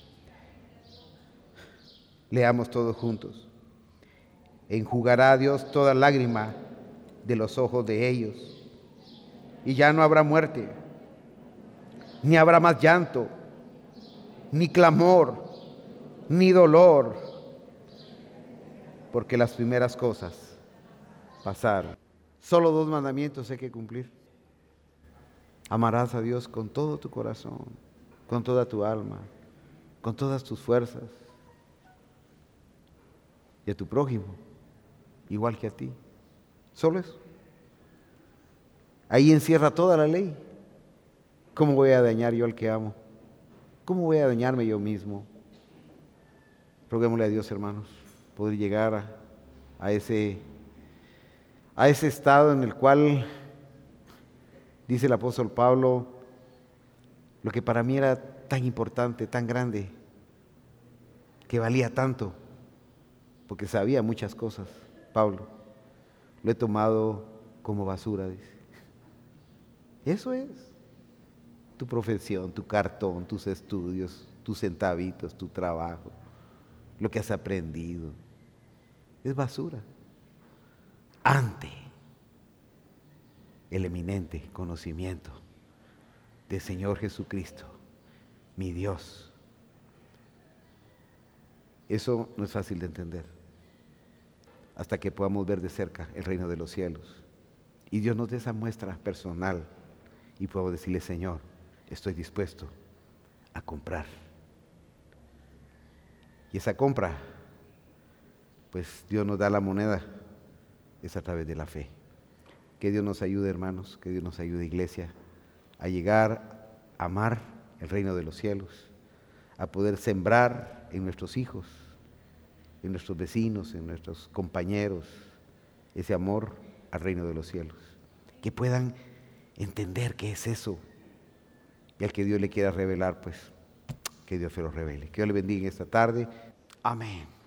[SPEAKER 1] Leamos todos juntos. Enjugará a Dios toda lágrima de los ojos de ellos, y ya no habrá muerte, ni habrá más llanto, ni clamor, ni dolor, porque las primeras cosas pasaron. Solo dos mandamientos hay que cumplir. Amarás a Dios con todo tu corazón, con toda tu alma, con todas tus fuerzas, y a tu prójimo igual que a ti. Solo eso. Ahí encierra toda la ley. ¿Cómo voy a dañar yo al que amo? ¿Cómo voy a dañarme yo mismo? Roguémosle a Dios, hermanos, poder llegar a, a ese a ese estado en el cual, dice el apóstol Pablo, lo que para mí era tan importante, tan grande, que valía tanto, porque sabía muchas cosas, Pablo, lo he tomado como basura, dice. Eso es tu profesión, tu cartón, tus estudios, tus centavitos, tu trabajo. lo que has aprendido. Es basura ante el eminente conocimiento del Señor Jesucristo, mi Dios. Eso no es fácil de entender hasta que podamos ver de cerca el reino de los cielos. Y Dios nos dé esa muestra personal y podemos decirle: Señor, estoy dispuesto a comprar. Y esa compra, pues Dios nos da la moneda, es a través de la fe. Que Dios nos ayude, hermanos, que Dios nos ayude, iglesia, a llegar a amar el reino de los cielos, a poder sembrar en nuestros hijos, en nuestros vecinos, en nuestros compañeros, ese amor al reino de los cielos. Que puedan entender qué es eso. Y al que Dios le quiera revelar, pues, que Dios se lo revele. Que Dios le bendiga esta tarde. Amén.